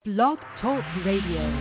Blog Talk Radio.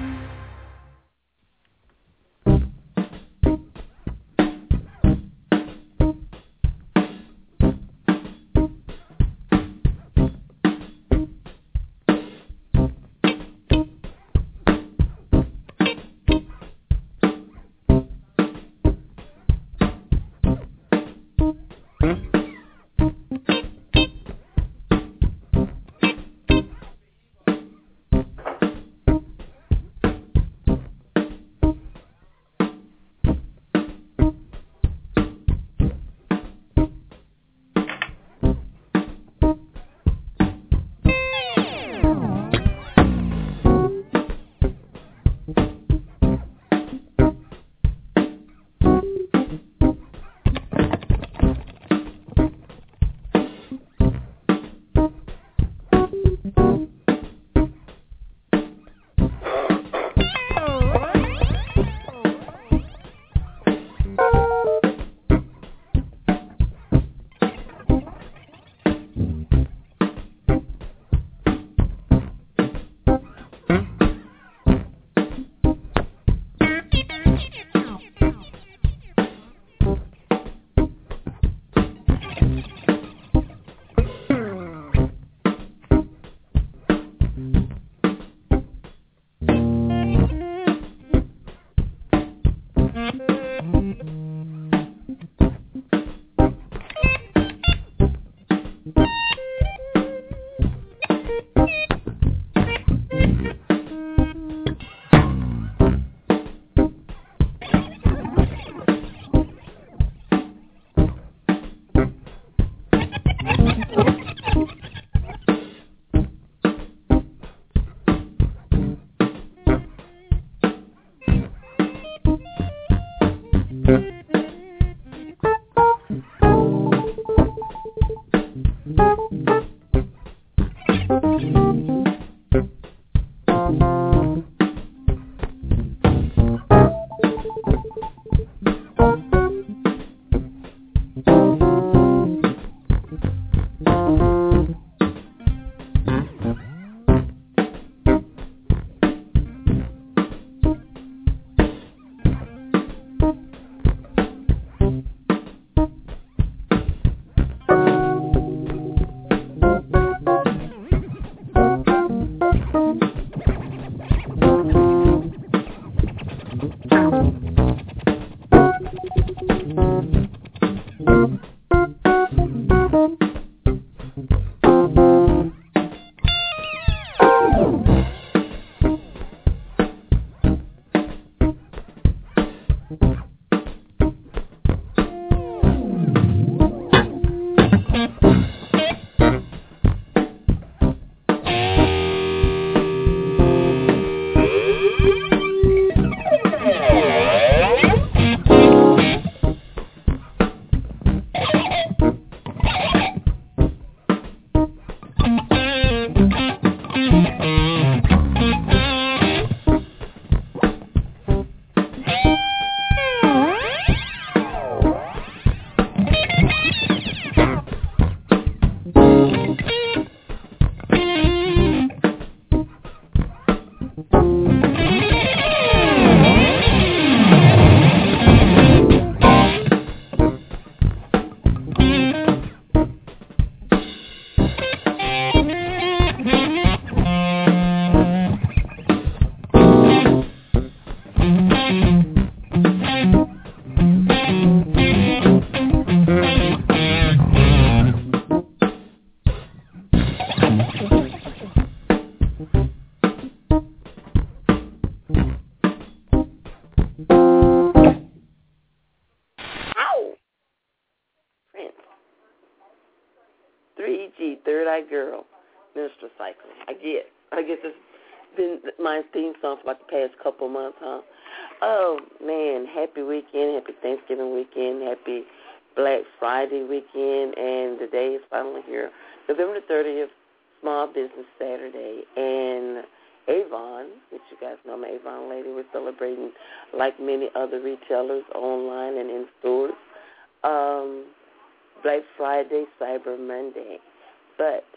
Girl, Minister Cycle. I guess it's been my theme song for about the past couple months, huh? Oh, man, happy weekend, happy Thanksgiving weekend, happy Black Friday weekend, and the day is finally here. November the 30th, Small Business Saturday, and Avon, which you guys know I'm an Avon lady, we're celebrating, like many other retailers, online and in stores, Black Friday, Cyber Monday. But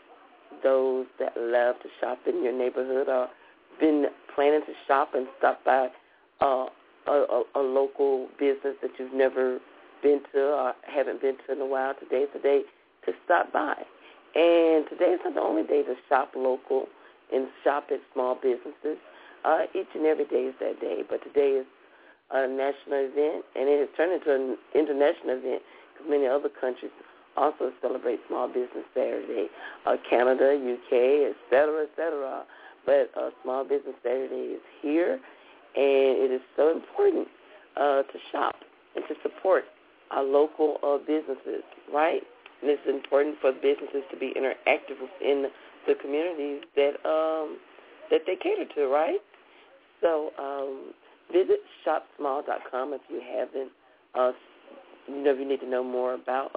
those that love to shop in your neighborhood or been planning to shop and stop by a local business that you've never been to or haven't been to in a while, today is the day to stop by. And today is not the only day to shop local and shop at small businesses. Each and every day is that day, but today is a national event, and it has turned into an international event because many other countries also celebrate Small Business Saturday. Canada, UK, et cetera. But Small Business Saturday is here, and it is so important to shop and to support our local businesses, right? And it's important for businesses to be interactive within the communities that they cater to, right? So visit shopsmall.com if you haven't. If you need to know more about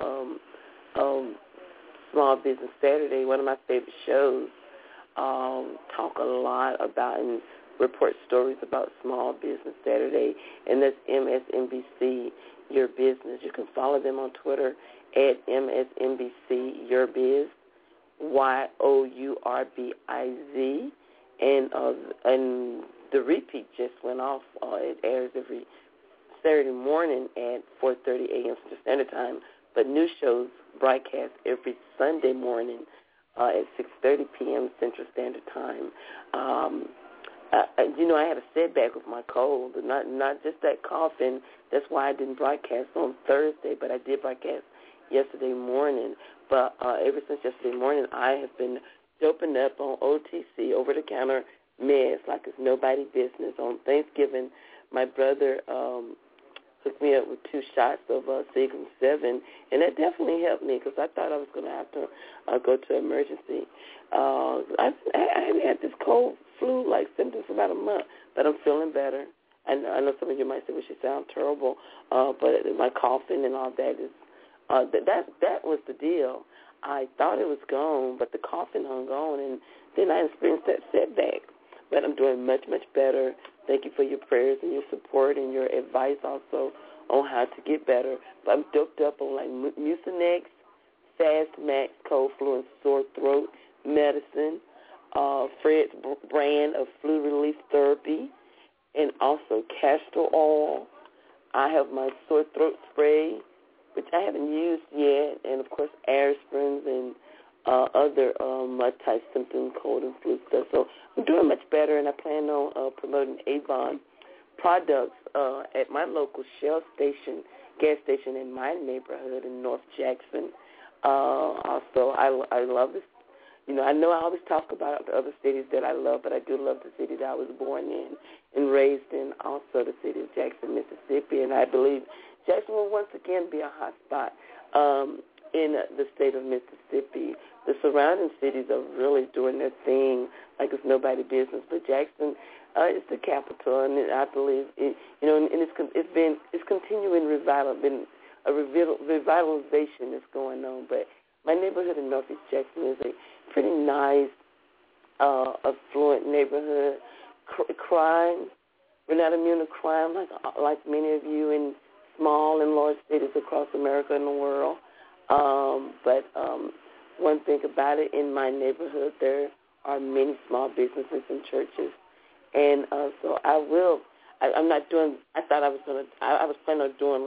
Small Business Saturday. One of my favorite shows talk a lot about and report stories about Small Business Saturday, and that's MSNBC Your Business. You can follow them on Twitter at MSNBC Your Biz, YOURBIZ, and the repeat just went off. It airs every Saturday morning at 4:30 a.m. Central Standard Time, but new shows broadcast every Sunday morning at 6:30 p.m. Central Standard Time. I had a setback with my cold, not just that coughing. That's why I didn't broadcast on Thursday, but I did broadcast yesterday morning. But ever since yesterday morning, I have been doping up on OTC, over-the-counter meds, like it's nobody's business. On Thanksgiving, my brother hooked me up with 2 shots of Seagram 7, and that definitely helped me because I thought I was going to have to go to emergency. I haven't had this cold flu-like symptoms for about a month, but I'm feeling better. And I know some of you might say, well, she sounds terrible, but my coughing and all that is that was the deal. I thought it was gone, but the coughing hung on, and then I experienced that setback. But I'm doing much, much better. Thank you for your prayers and your support and your advice also on how to get better. But I'm doped up on like Mucinex, Fast Max, cold, flu, and sore throat medicine, Fred's brand of flu relief therapy, and also castor oil. I have my sore throat spray, which I haven't used yet, and, of course, aspirins and other type symptom, cold and flu stuff. So I'm doing much better, and I plan on promoting Avon products at my local Shell station, gas station in my neighborhood in North Jackson. Also, I love this. I know I always talk about the other cities that I love, but I do love the city that I was born in and raised in, also the city of Jackson, Mississippi, and I believe Jackson will once again be a hot spot in the state of Mississippi. The surrounding cities are really doing their thing like it's nobody's business, but Jackson is the capital, and I believe it, and it's continuing revitalization that's going on. But my neighborhood in Northeast Jackson is a pretty nice, affluent neighborhood. Crime, we're not immune to crime like many of you in small and large cities across America and the world. But one thing about it, in my neighborhood, there are many small businesses and churches. And so I'm not doing, I was planning on doing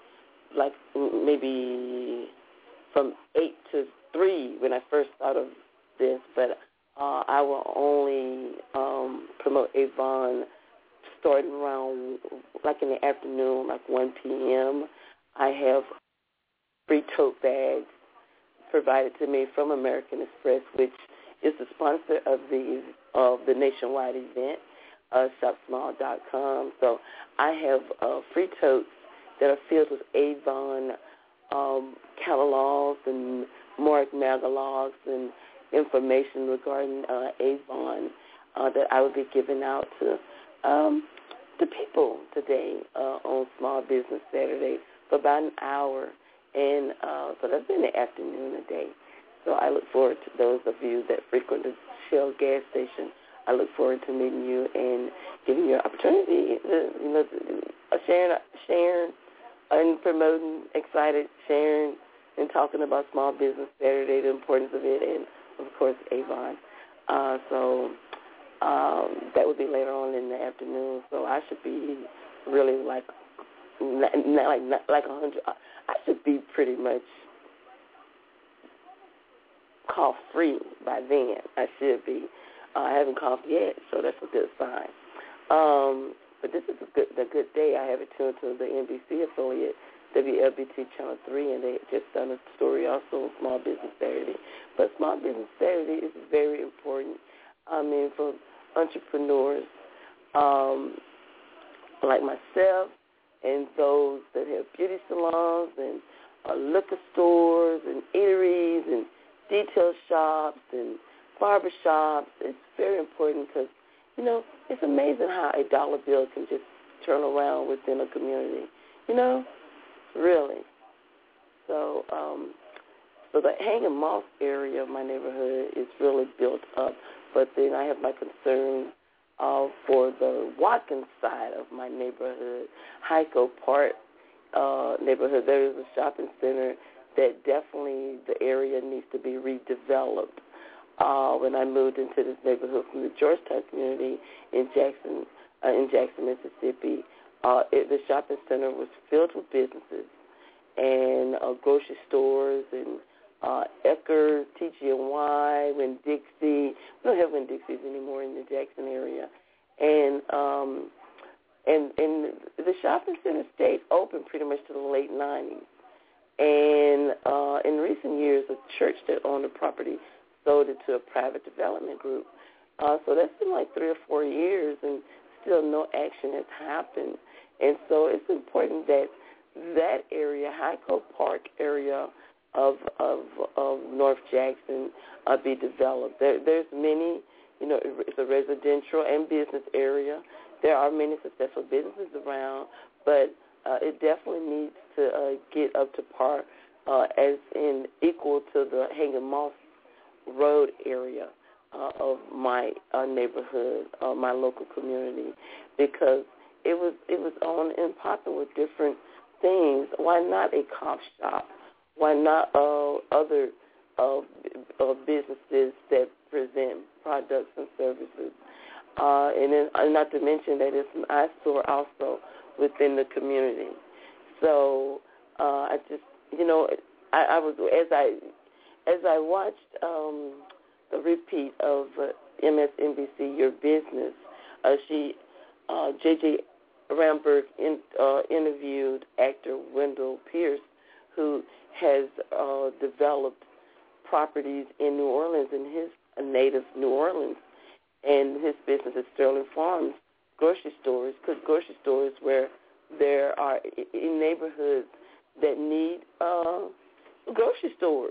maybe from 8 to 3 when I first thought of this, but I will only promote Avon starting around like in the afternoon, like 1 p.m. I have free tote bags provided to me from American Express, which is the sponsor of the nationwide event, shopsmall.com. So I have free totes that are filled with Avon catalogs and Mark Magalogs and information regarding Avon that I will be giving out to the people today on Small Business Saturday for about an hour. And so that's in the afternoon today. So I look forward to those of you that frequent the Shell gas station. I look forward to meeting you and giving you an opportunity, sharing and promoting, excited, sharing and talking about Small Business Saturday, the importance of it, and, of course, Avon. So that would be later on in the afternoon. So I should be really like 100. I should be pretty much cough free by then. I should be. I haven't coughed yet, so that's a good sign. But this is a good day. I have it tuned to the NBC affiliate, WLBT Channel 3, and they just done a story also on Small Business Saturday. But Small Business Saturday is very important, for entrepreneurs like myself and those that have beauty salons and liquor stores and eateries and detail shops and barber shops. It's very important because, it's amazing how a dollar bill can just turn around within a community, really. So the Hanging Moss area of my neighborhood is really built up, but then I have my concerns for the Watkins side of my neighborhood, Hyco Park neighborhood. There is a shopping center that definitely the area needs to be redeveloped. When I moved into this neighborhood from the Georgetown community in Jackson, Mississippi, the shopping center was filled with businesses and grocery stores and Eckerd, TG&Y, Winn-Dixie. We don't have Winn-Dixies anymore in the Jackson area. And the shopping center stayed open pretty much to the late 90s. And in recent years, a church that owned the property sold it to a private development group. So that's been like 3 or 4 years, and still no action has happened. And so it's important that area, Hyco Park area of North Jackson, be developed. There's many, it's a residential and business area. There are many successful businesses around, but it definitely needs to get up to par as in equal to the Hanging Moss Road area of my neighborhood, my local community, because it was on and popping with different things. Why not a cop shop? Why not other businesses that present products and services? And not to mention that it's an eyesore also within the community. So I just, I was as I watched the repeat of MSNBC Your Business, J.J. Ramberg interviewed actor Wendell Pierce, who has developed properties in New Orleans, in his native New Orleans, and his business is Sterling Farms grocery stores, grocery stores where there are in neighborhoods that need grocery stores,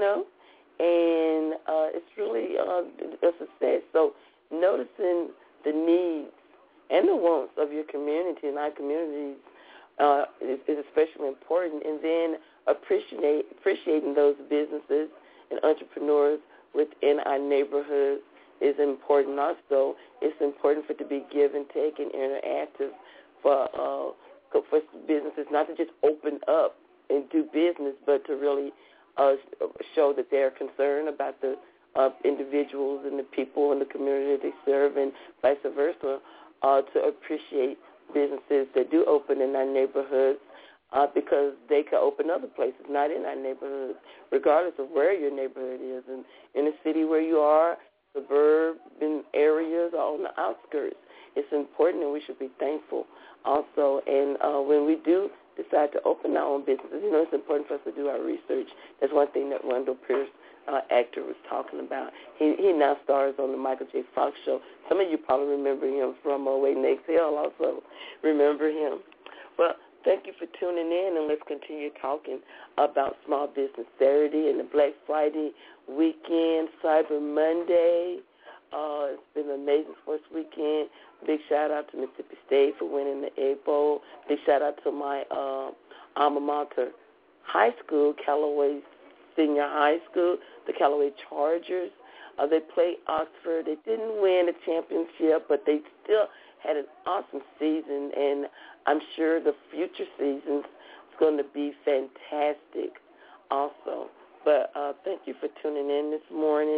and it's really a success. So noticing the needs and the wants of your community and our communities is especially important, and then appreciating those businesses and entrepreneurs within our neighborhoods is important also. It's important for it to be give and take and interactive for businesses not to just open up and do business, but to really show that they're concerned about the individuals and the people in the community they serve, and vice versa, to appreciate businesses that do open in our neighborhoods because they can open other places, not in our neighborhoods, regardless of where your neighborhood is, and in the city where you are, suburban areas, or on the outskirts. It's important, and we should be thankful also. And when we do decide to open our own businesses, it's important for us to do our research. That's one thing that Wendell Pierce, actor, was talking about. He now stars on the Michael J. Fox show. Some of you probably remember him from Waiting to Exhale also. Remember him. Well, thank you for tuning in, and let's continue talking about Small Business Saturday and the Black Friday weekend, Cyber Monday. It's been an amazing sports weekend. Big shout-out to Mississippi State for winning the Egg Bowl. Big shout-out to my alma mater high school, Callaway Senior High School, the Callaway Chargers. They played Oxford. They didn't win a championship, but they still had an awesome season, and I'm sure the future seasons is going to be fantastic also. But thank you for tuning in this morning,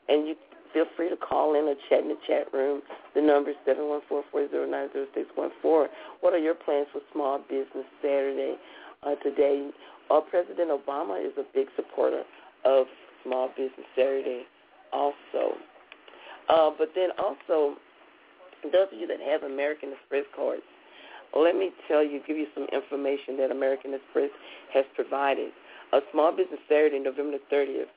And you feel free to call in or chat in the chat room. The number is 714-409-0614. What are your plans for Small Business Saturday today? President Obama is a big supporter of Small Business Saturday also. But then also, those of you that have American Express cards, let me give you some information that American Express has provided. A Small Business Saturday, November the 30th,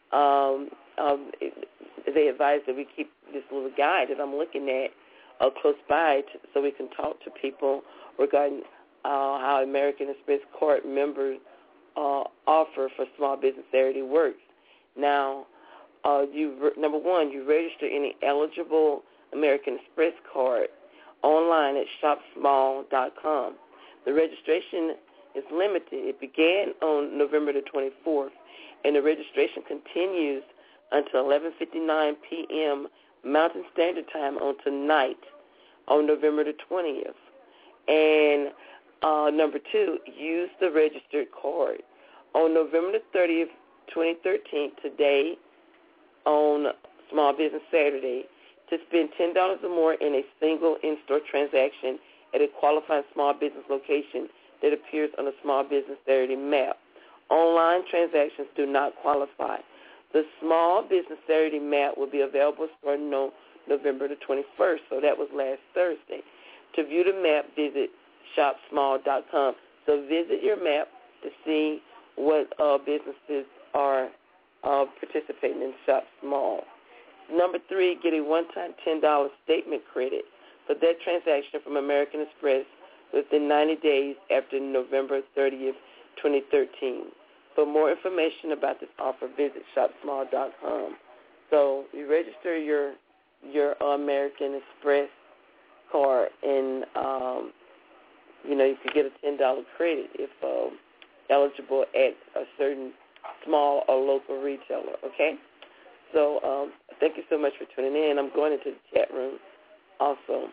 they advise that we keep this little guide that I'm looking at close by so we can talk to people regarding how American Express card members offer for Small Business Saturday works. Now, number one, you register any eligible American Express card online at shopsmall.com. The registration is limited. It began on November the 24th, and the registration continues until 11:59 p.m. Mountain Standard Time on tonight, on November the 20th. And number two, use the registered card. On November the 30th, 2013, today, on Small Business Saturday, to spend $10 or more in a single in-store transaction at a qualified small business location that appears on the Small Business Saturday map. Online transactions do not qualify. The Small Business Saturday map will be available starting on November the 21st, so that was last Thursday. To view the map, visit shopsmall.com. So visit your map to see what businesses are participating in Shop Small. Number three, get a one-time $10 statement credit for that transaction from American Express within 90 days after November 30th, 2013. For more information about this offer, visit shopsmall.com. So you register your American Express card, and you can get a $10 credit if eligible at a certain small or local retailer. Okay. So thank you so much for tuning in. I'm going into the chat room also.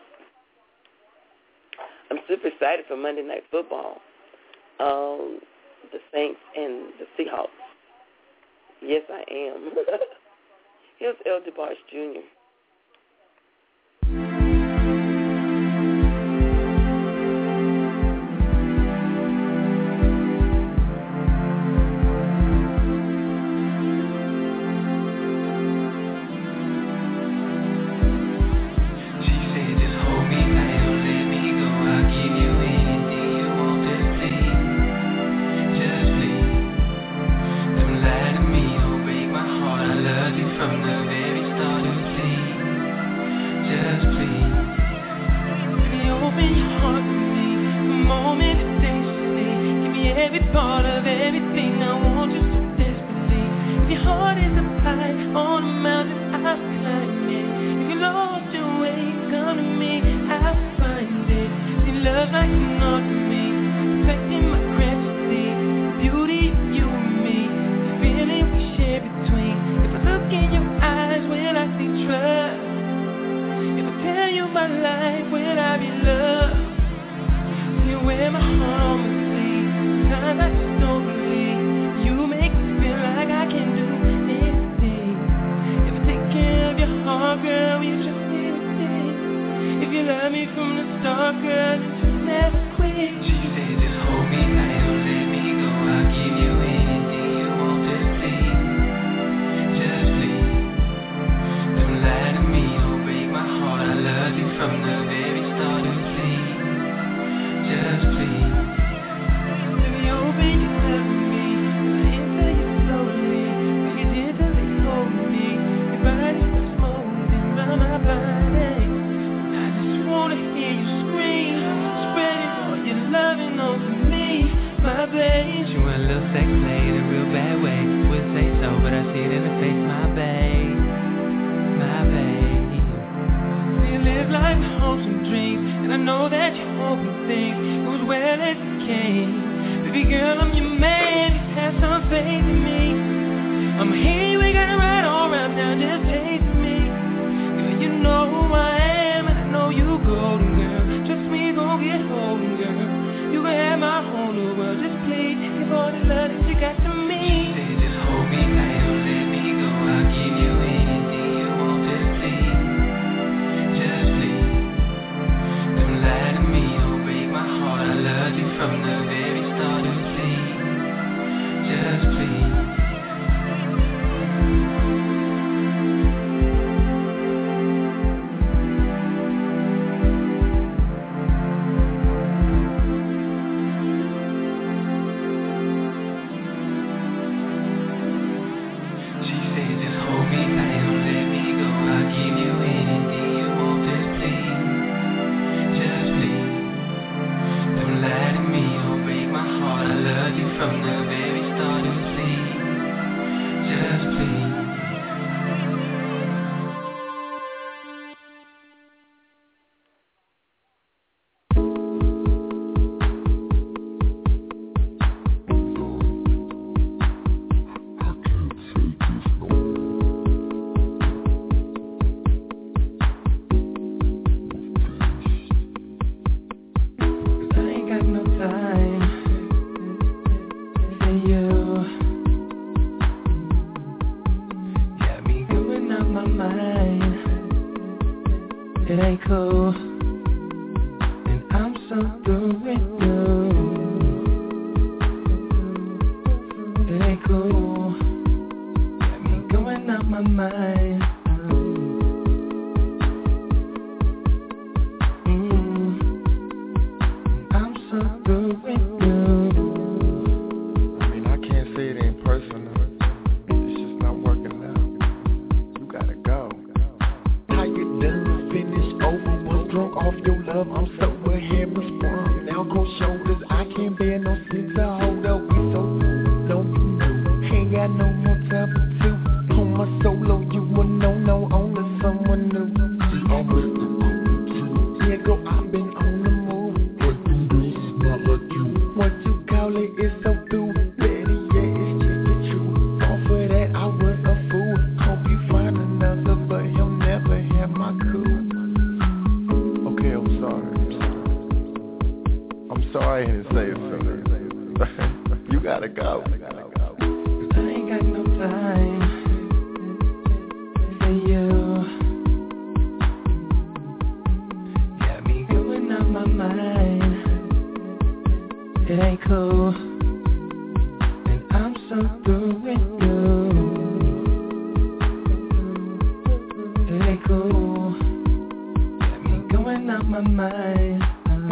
I'm super excited for Monday Night Football, the Saints and the Seahawks. Yes, I am. Here's El DeBarge Jr. Got to me. Say just hold me tight, don't let me go. I'll give you anything. It ain't cool, and I'm so through with you. It ain't cool, got me going out my mind. I'm so through with you. I mean, I can't say it ain't personal. It's just not working out. You gotta go. Tired, done, finished, over, was drunk off your love. I'm sober, hammer sprung, now cold shoulders. I can't bear no sense to hold up. We so no, ain't got no more time for two. On my solo, you a no, only someone new. I'm with the yeah, go, I've been on the move. What you do is not like you. What you call it is so through. Better yet, it's just the truth. All for that, I was a fool. Hope you find another, but he'll never have my cool. Okay, I'm sorry. I'm sorry I didn't say it sooner. You gotta go. I ain't got no time for you. Got me going out my mind. It ain't cool, and I'm so through with you. It ain't cool, got me going out my mind.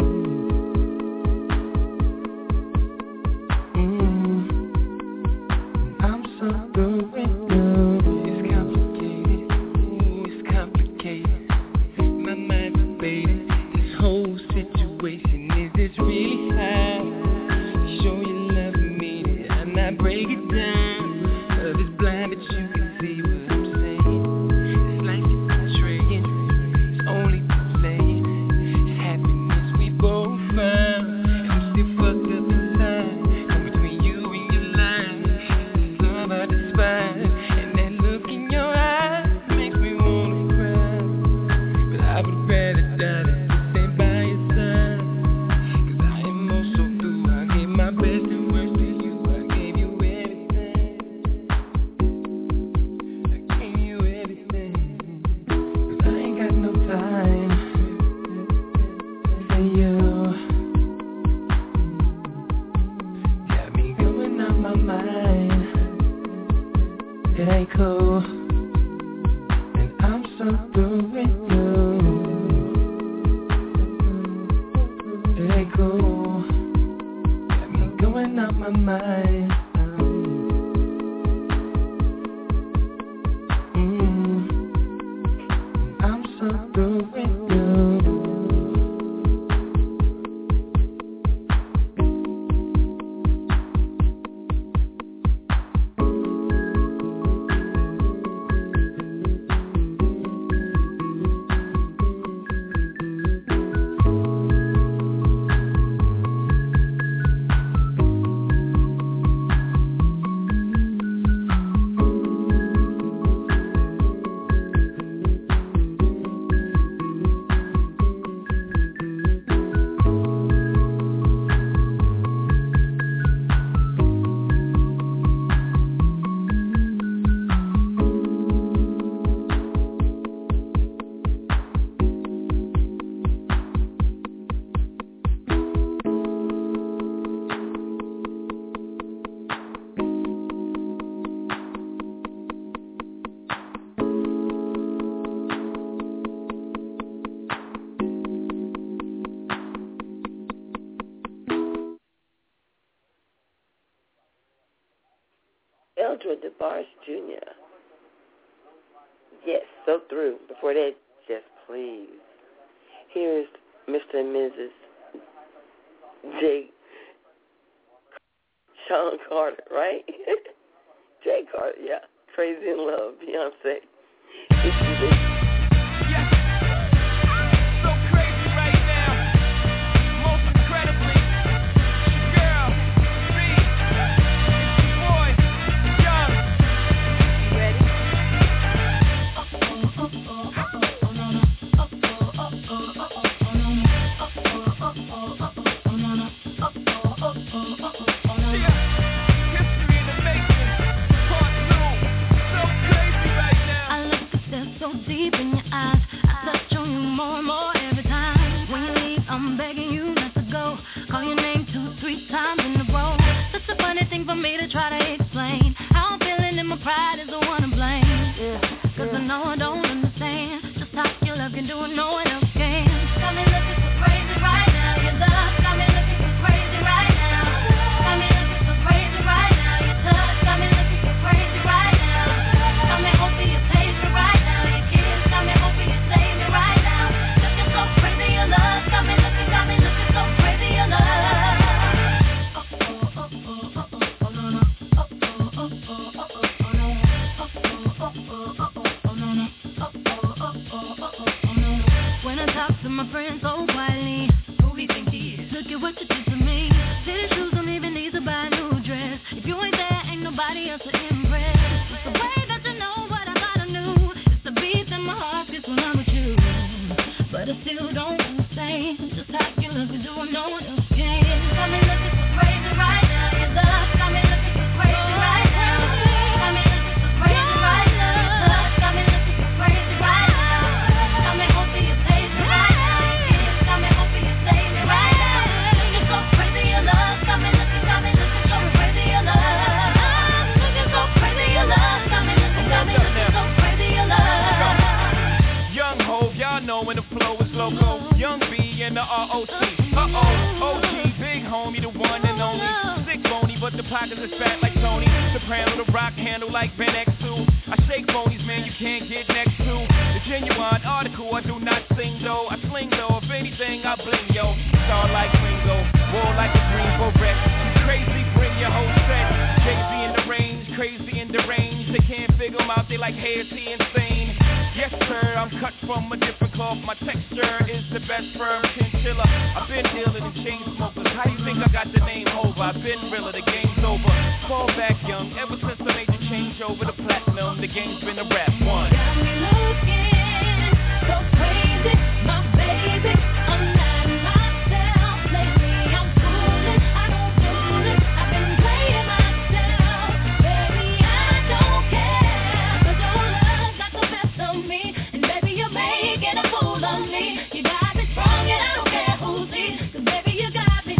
I'm so through with you. It's complicated, it's complicated. My mind's debating this whole situation. Is this really how you show your love for me? I'm not break it down. Love is blind, but you can see what I'm saying. It's like you're betraying, it's only playing. It's happiness we both found. I'm still fucked up inside. Come between you and your line. This love I despise, and that look in your eyes makes me wanna cry. But I would rather die than to stay by your side. 'Cause I am oh so through. I gave my best and worst to you. I gave you everything. I gave you everything. 'Cause I ain't got no time for you. Got me going out my mind. It ain't cool, and I'm so through with you. It ain't cool, got me going out my mind. I'm so through with you. Eldred DeBarge Jr. Yes, so through. Before that, just please. Here's Mr. and Mrs. J. Sean Carter, right? Jay Carter, yeah. Crazy in Love, Beyonce. I more and more every time. When you leave, I'm begging you not to go. Call your name 2-3 times in a row. Such a funny thing for me to try to explain. How I'm feeling and my pride is the one to blame. Yeah, cause I know I don't understand just how your love can do it, no one else can. Got me looking so crazy right now. Your love got me looking so crazy right now. Got me looking so crazy right now. Your touch got me looking so crazy right now. Got me hoping you taste me right now. Your kiss got me hoping you save me right now. Looking so crazy, your love got me looking so crazy, your love. When I talk to my friends so quietly, who we think he is? Look at what you did to me. City shoes don't even need to buy a new dress. If you ain't there, ain't nobody else to impress. It's the way that you know what I thought I knew. It's the beat in my heart gets when I'm with you. But I still don't understand just how you look and do I know what else can. Got me looking so crazy right now. Your love got me looking so crazy right now. Got me looking so crazy right now. Your touch got me looking so crazy right now. Got me hoping you taste me right now. Your kiss got me hoping you save me right now. Looking so crazy, your love got me looking so crazy, your love. Looking so crazy, your love got me looking so crazy, your love. Young Hov, y'all know when the flow is loco. Young B and the ROC. OG, big homie, the one and only. Sick bony, but the pockets is fat like Tony. Soprano, the rock handle like Ben X2. I shake bonies, man, you can't get next to. The genuine article, I do not sing though. I sling though, if anything, I bling yo. Star like Ringo, war like a green beret. You crazy, bring your whole set. Jay-Z in the range, crazy in the range. They can't figure him out, they like, hey, is he insane? Yes, sir, I'm cut from a different cloth. My texture is the best firm chinchilla. I've been dealing in chain smokers. How you think I got the name Hov? I've been realer, the game's over. Fall back young, ever since I made the change over to platinum. The game's been a rap one. Got me looking so crazy, my baby. I'm not myself lately. I'm fooling, I don't fool it. I've been playing myself, baby. I don't care, 'cause your love got the best of me, and baby you're making a fool of me. You got me strong and I don't care who sees, 'cause baby you got me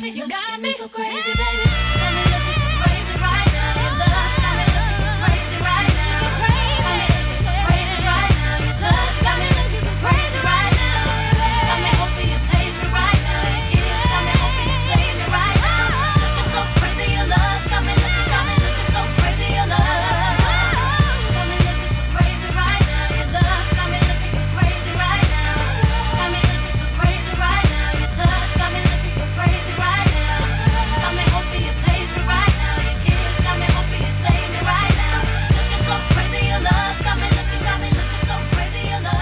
so crazy, baby. Got me looking so crazy right now. Your love got me looking so crazy right now. Got me looking so crazy right now. Your touch got me looking so crazy right now. Got me hoping you taste me right now. Your kiss got me hoping you save me right now. Looking so crazy, your love got me looking so crazy, your love. Got me looking so crazy right now. Your love got me looking so crazy right now. Got me looking so crazy right now. Your touch got me looking so crazy right now. Got me hoping you taste me right now. Your kiss got me hoping you save me right now. Looking so crazy, your love got me looking so crazy, your love.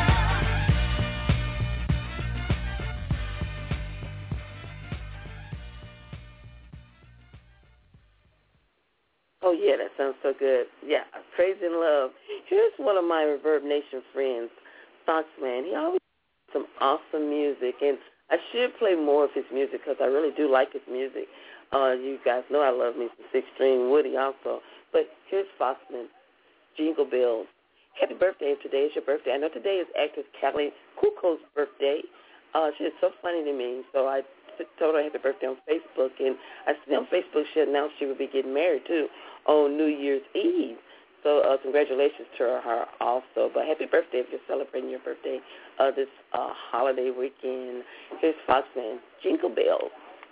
Oh, yeah, that sounds so good. Yeah, Crazy in Love. Here's one of my Reverb Nation friends, Foxman. He always has some awesome music, and I should play more of his music because I really do like his music. You guys know I love me some Six String Woody also. But here's Foxman, Jingle Bells. Happy birthday if today is your birthday. I know today is actress Kelly Kuko's birthday. She is so funny to me, so I told her happy birthday on Facebook, and I see on Facebook she announced she would be getting married, too, on New Year's Eve. So congratulations to her also. But happy birthday if you're celebrating your birthday this holiday weekend. Here's Foxman, Jingle Bells.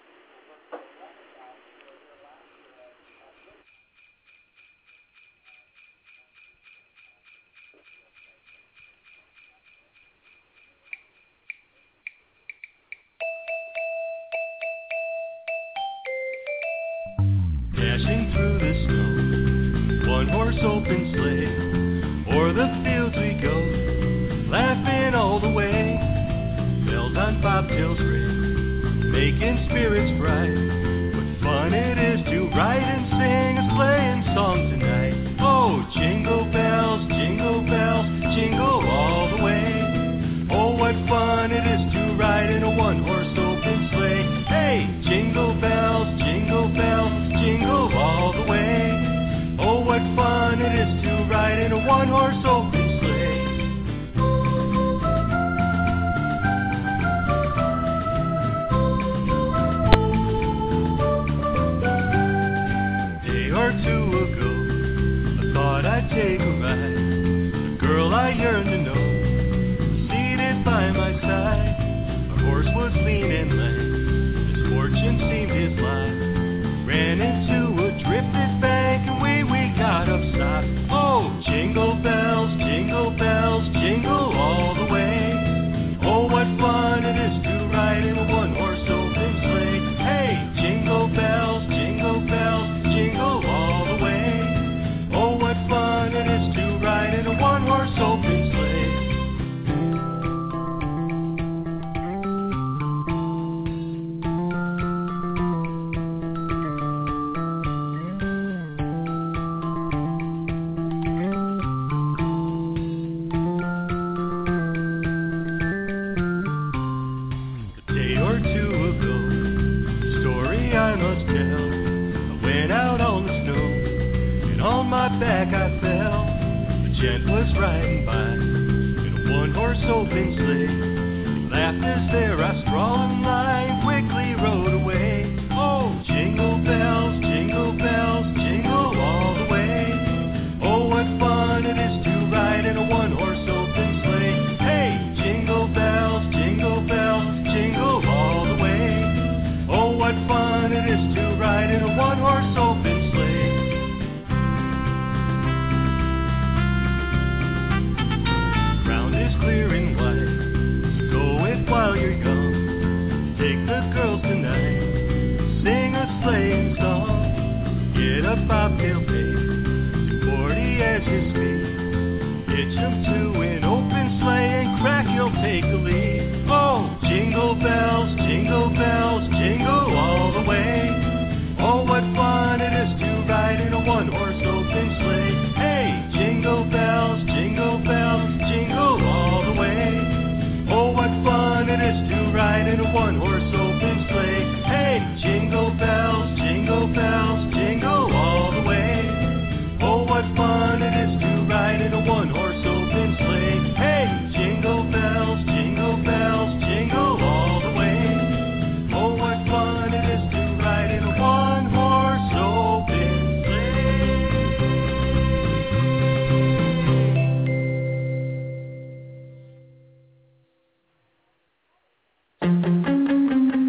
Dashing through the snow, one-horse open sleigh, o'er the fields we go, laughing all the way. Bells on bobtails ring, making spirits bright. What fun it is to ride and sing a sleighing song tonight. Oh, jingle bells, jingle all the way. Oh, what fun it is to ride in a one-horse open sleigh. Hey, jingle bells, jingle all the way. Oh, what fun it is to ride in a one-horse open sleigh. horse was lean and lame. His fortune seemed his life. Ran into a drifted bank and we got upside. Oh, jingle bells, jingle all the way. Oh, what fun it is to ride in a one-horse open sleigh. Hey, jingle bells, jingle all the way. Oh, what fun it is to ride in a one-horse open sleigh. Back I fell, the gent was riding by in a one-horse open sleigh. He laughed as there I sprawled in line, quickly rode away. Oh, jingle bells, jingle all the way. Oh, what fun it is to ride in a one-horse open sleigh. Hey, jingle bells, jingle all the way. Oh, what fun it is to ride in a one-horse open sleigh. Clear and white, go it while you're young. Take the girls tonight, sing a sleighing song. Get a bobtail pace, 40 as you speed. Hitch 'em to an open sleigh and crack, you'll take the lead. Oh, jingle bells, jingle all the way. Oh, what fun it is to ride in a one-horse open sleigh. Hey, jingle bells, jingle all the way. Oh, what fun it is to ride in a one-horse open sleigh. Hey, jingle bells, jingle all the way. Oh, what fun it is to ride in a one-horse open sleigh. Hey, jingle bells, jingle all the way. Oh, what fun it is to ride in a one-horse open sleigh.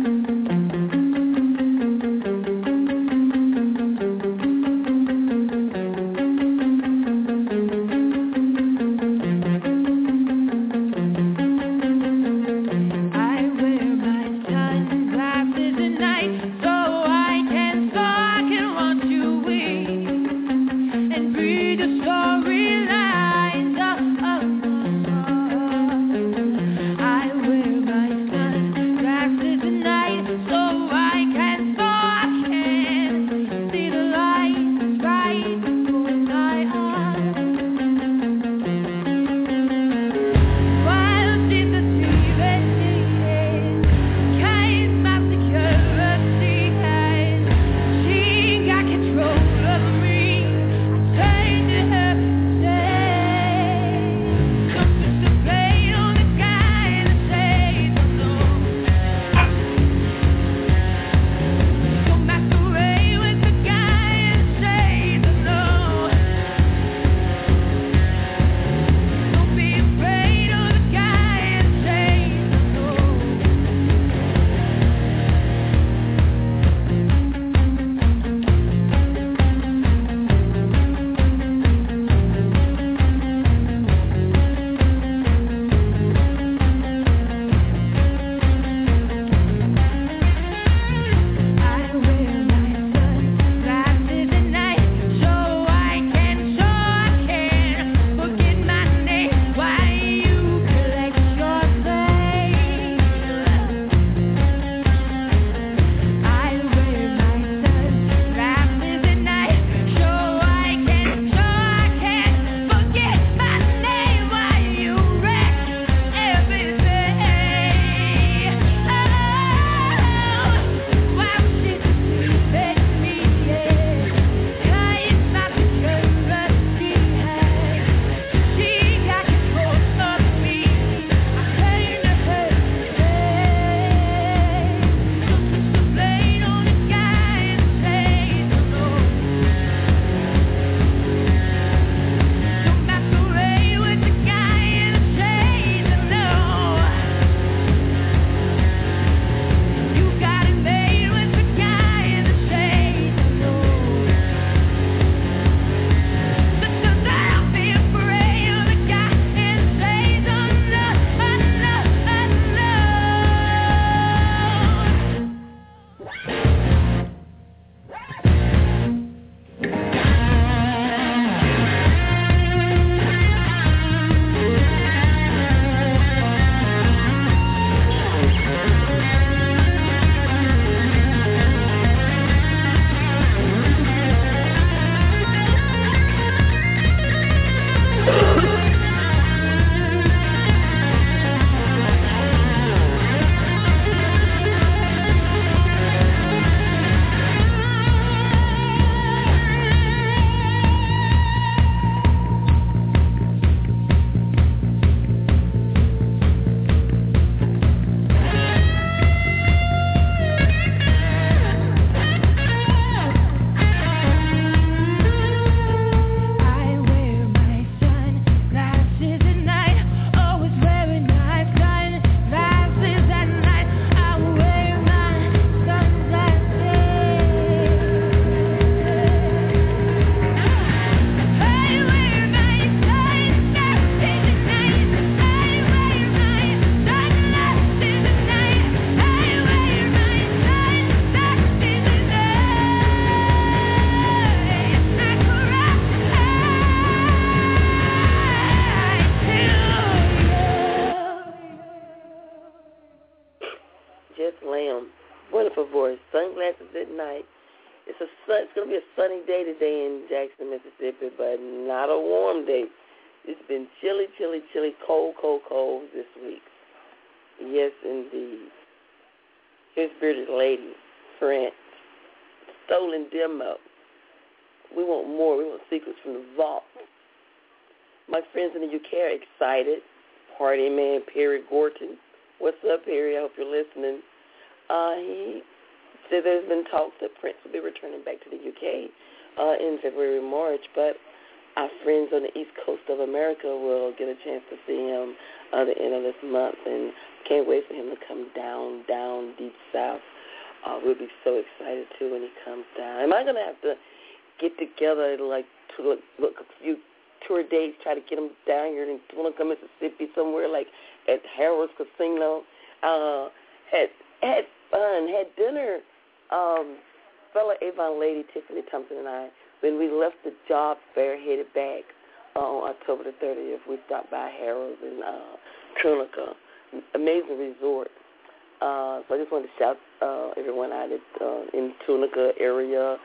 Yes, Lamb. Wonderful voice. Sunglasses at night. It's going to be a sunny day today in Jackson, Mississippi, but not a warm day. It's been chilly, cold this week. Yes, indeed. Here's Bearded Lady, French. Stolen Demo. We want more. We want secrets from the vault. My friends in the UK are excited. Party man Perry Gorton. What's up, Perry? I hope you're listening. He said there's been talks that Prince will be returning back to the UK in February, March, but our friends on the East Coast of America will get a chance to see him at the end of this month, and can't wait for him to come down deep south. We'll be so excited, too, when he comes down. Am I going to have to get together, like, to look a few tour dates, try to get him down here in Tunica, Mississippi, somewhere, like at Harold's Casino? Had fun, had dinner. Fellow Avon lady Tiffany Thompson and I, when we left the job fair, headed back on October the 30th, we stopped by Harold's in Tunica. Amazing resort. So I just wanted to shout everyone out in Tunica area,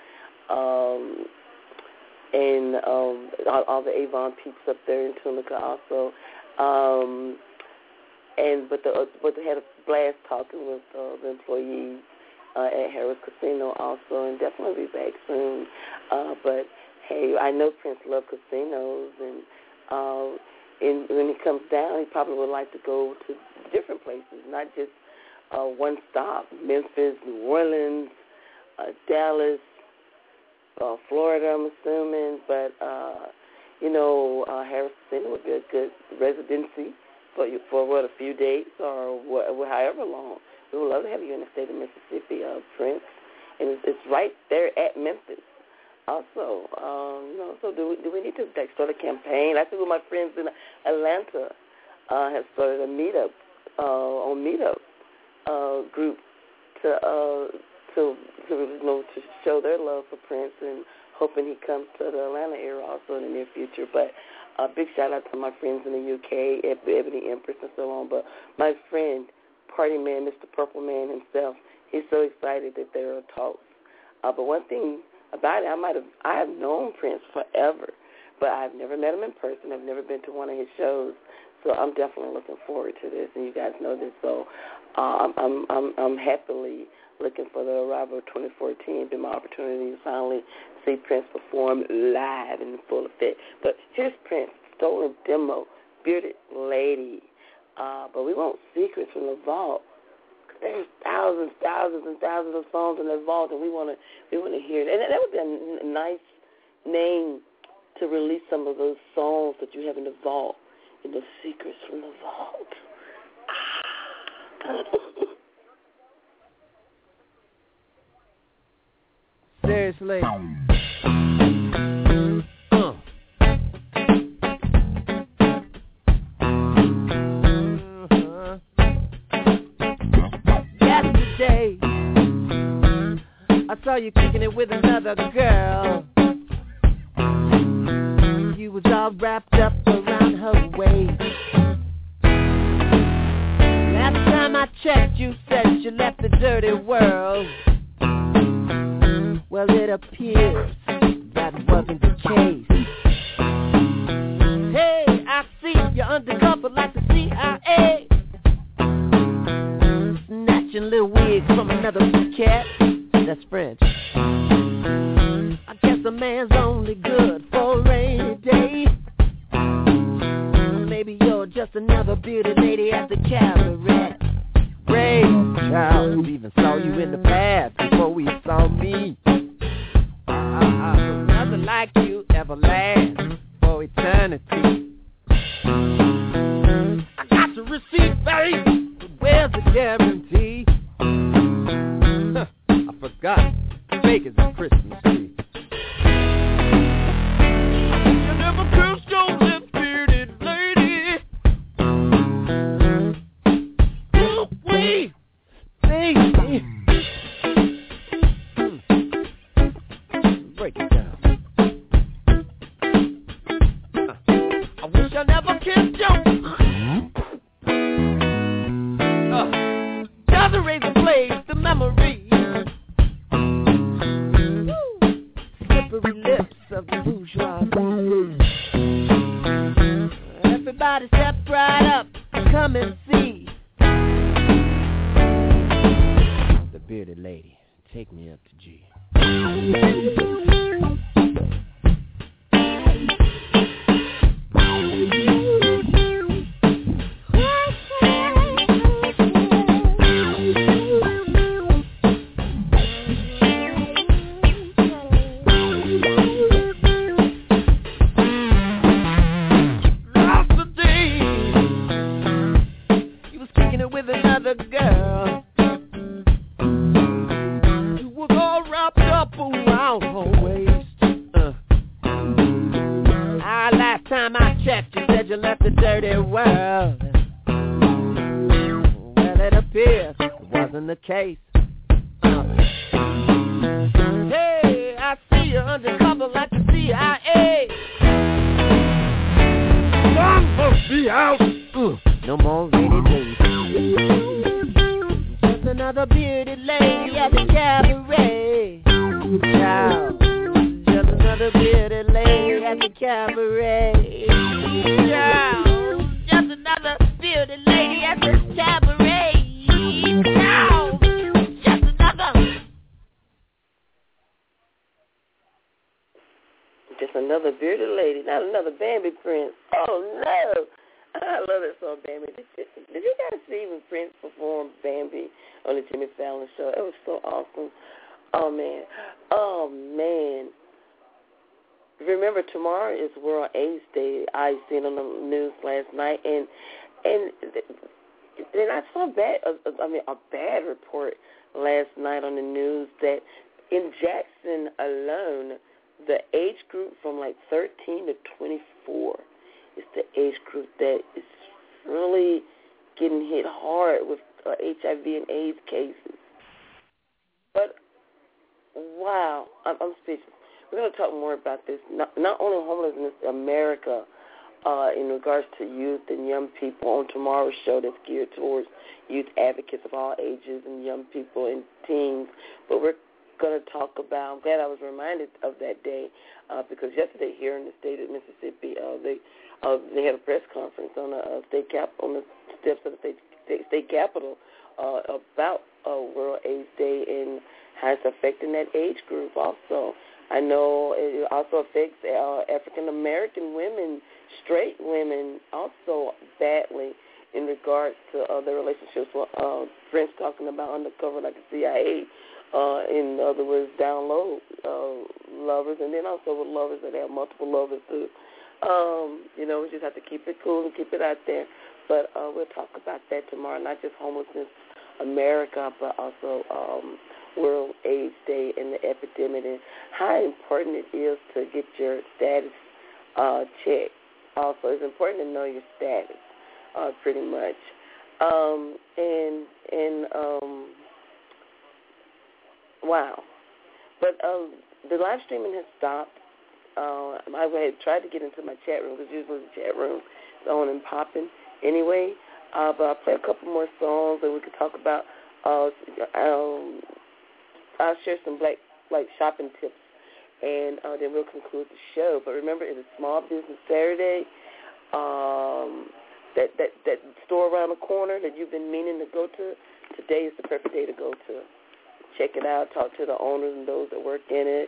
and all the Avon peeps up there in Tunica also. But they had a blast talking with the employees at Harris Casino also, and definitely be back soon. But hey, I know Prince loves casinos, and when he comes down, he probably would like to go to different places, not just one stop. Memphis, New Orleans, Dallas, Florida, I'm assuming. But Harris Casino would be a good residency for a few days or however long. We would love to have you in the state of Mississippi, Prince, and it's right there at Memphis. Also, so do we need to start a campaign? I think with my friends in Atlanta have started a meetup on Meetup group to show their love for Prince, and hoping he comes to the Atlanta area also in the near future. But a big shout out to my friends in the UK, Ebony Empress and so on. But my friend, Party Man, Mr. Purple Man himself, he's so excited that there are talks. But one thing about it, I have known Prince forever, but I've never met him in person. I've never been to one of his shows, so I'm definitely looking forward to this, and you guys know this. So I'm happily looking for the arrival of 2014. Been my opportunity to finally see Prince perform live in full effect. But here's Prince, Stolen Demo, Bearded Lady. But we want secrets from the vault. There's thousands and thousands of songs in the vault, and we want to hear it. And that would be a nice name to release some of those songs that you have in the vault, in the secrets from the vault. Seriously. Yesterday, I saw you kicking it with another girl. You was all wrapped up around her waist. Last time I checked, you said you left the dirty world. Well, it appears that wasn't the case. Hey, I see you're undercover like the CIA, snatching little wigs from another cat. That's French. I guess a man's only good for a rainy day. Maybe you're just another bearded lady at the cabaret. Ray, child, who even saw you in the past before we saw me. Nothing like you ever last for eternity. I got the receipt, babe, but where's the guarantee? I forgot, fake as a Christmas tree. You never kissed your lip, bearded lady. Look, wait, baby. Break it down. I wish I never kissed you. Another razor blade, the memory. Slippery lips of the bourgeoisie. Everybody step right up, come and see the bearded lady. Take me up to G. Case. Hey, I see you undercover like the CIA. Sun must be out. No more rainy days. Just another bearded lady at the cabaret. Child, just another bearded lady at the cabaret. Child, just another bearded lady at the cabaret. Child. Just another bearded lady, not another Bambi Prince. Oh, no. I love that song, Bambi. Did you guys see even Prince perform Bambi on the Jimmy Fallon show? It was so awesome. Oh, man. Oh, man. Remember, tomorrow is World AIDS Day. I seen on the news last night, and I saw a bad report last night on the news that in Jackson alone, the age group from like 13 to 24 is the age group that is really getting hit hard with HIV and AIDS cases. But, wow, I'm speechless. We're going to talk more about this. Not only homelessness in America in regards to youth and young people on tomorrow's show that's geared towards youth advocates of all ages and young people and teens, but we're going to talk about, I'm glad I was reminded of that day because yesterday here in the state of Mississippi, they had a press conference on the steps of the state capitol about World AIDS Day and how it's affecting that age group also. I know it also affects African American women, straight women also badly in regards to their relationships with Prince talking about undercover like the CIA. In other words, down low lovers, and then also with lovers that have multiple lovers too. We just have to keep it cool and keep it out there. But we'll talk about that tomorrow, not just homelessness America, but also World AIDS Day and the epidemic and how important it is to get your status checked. Also, it's important to know your status, pretty much. Wow. But the live streaming has stopped. I had tried to get into my chat room because usually the chat room is on and popping anyway. But I'll play a couple more songs that we could talk about. I'll share some black shopping tips, and then we'll conclude the show. But remember, it's a Small Business Saturday. That store around the corner that you've been meaning to go to, today is the perfect day to go to. Check it out. Talk to the owners and those that work in it.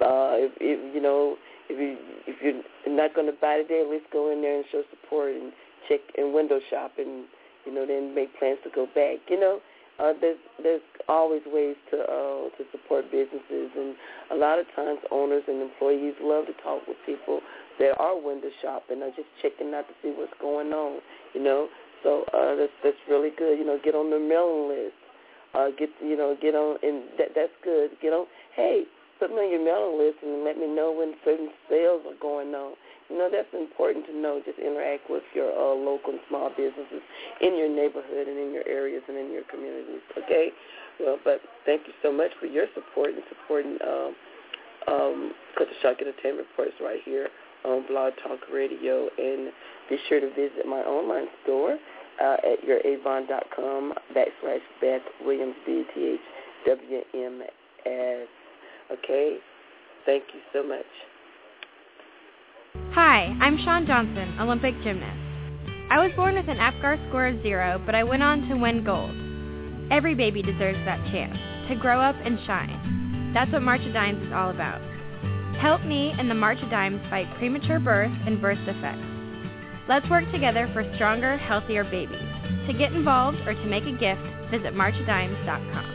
If you're not going to buy today, at least go in there and show support and check and window shop and then make plans to go back. There's always ways to support businesses, and a lot of times owners and employees love to talk with people that are window shopping or just checking out to see what's going on. So that's really good. Get on the mailing list. Get on, and that's good. Get on. Hey, put me on your mailing list and let me know when certain sales are going on. That's important to know. Just interact with your local and small businesses in your neighborhood and in your areas and in your communities. Okay. Well, but thank you so much for your support and supporting Culture Shock Entertainment Reports right here on Blog Talk Radio, and be sure to visit my online store. at youravon.com /Beth Williams, BTHWMS. Okay? Thank you so much. Hi, I'm Shawn Johnson, Olympic gymnast. I was born with an APGAR score of 0, but I went on to win gold. Every baby deserves that chance to grow up and shine. That's what March of Dimes is all about. Help me and the March of Dimes fight premature birth and birth defects. Let's work together for stronger, healthier babies. To get involved or to make a gift, visit marchofdimes.com.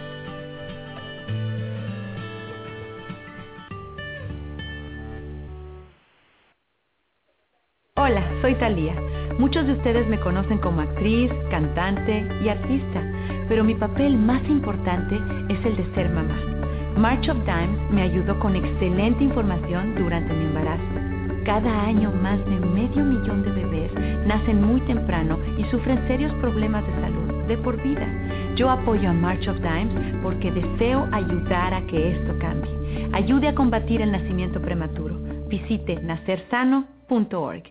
Hola, soy Thalía. Muchos de ustedes me conocen como actriz, cantante y artista, pero mi papel más importante es el de ser mamá. March of Dimes me ayudó con excelente información durante mi embarazo. Cada año más de 500,000 de bebés nacen muy temprano y sufren serios problemas de salud de por vida. Yo apoyo a March of Dimes porque deseo ayudar a que esto cambie. Ayude a combatir el nacimiento prematuro. Visite nacersano.org.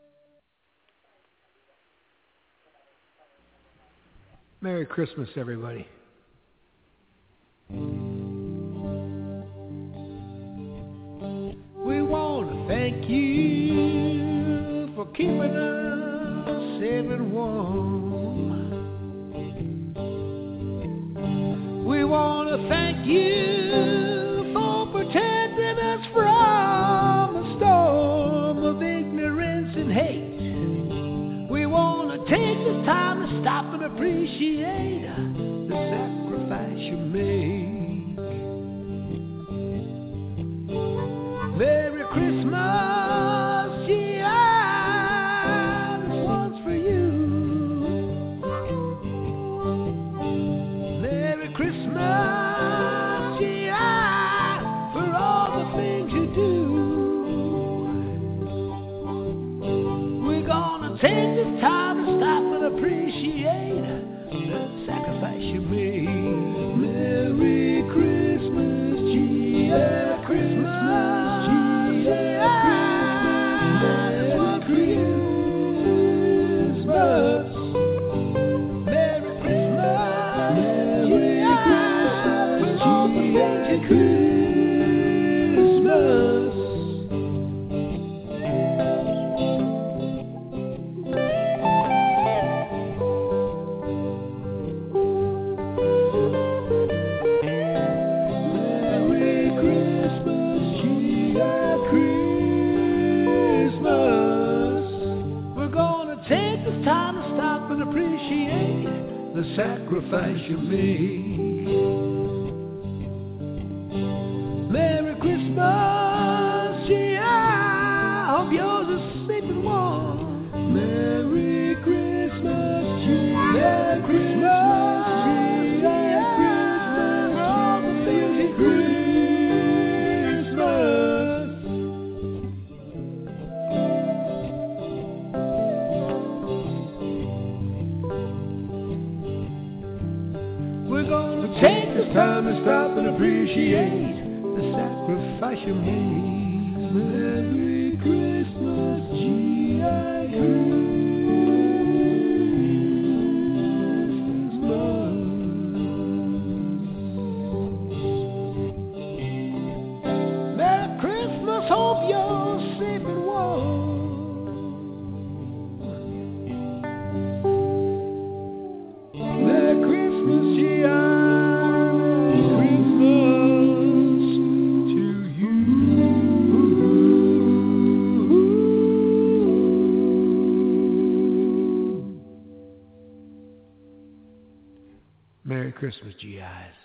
Merry Christmas, everybody. We want to thank you for keeping us safe and warm. We want to thank you for protecting us from a storm of ignorance and hate. We want to take this time to stop and appreciate the sacrifice you made. Merry Christmas, yeah, this one's for you. Merry Christmas, yeah, for all the things you do. We're gonna take this time to stop and appreciate the sacrifice you made. Merry Christmas, yeah, Christmas. The sacrifice you made. Merry Christmas, yeah, hope yours is safe and warm. Merry Christmas, yeah, Merry Christmas, yeah, Christmas, all the things you Christmas. Take this time to stop and appreciate the sacrifice you made. Merry Christmas, G.I. Christmas. Merry Christmas, hope you're safe and warm. Merry Christmas, G.I. Merry Christmas, GIs.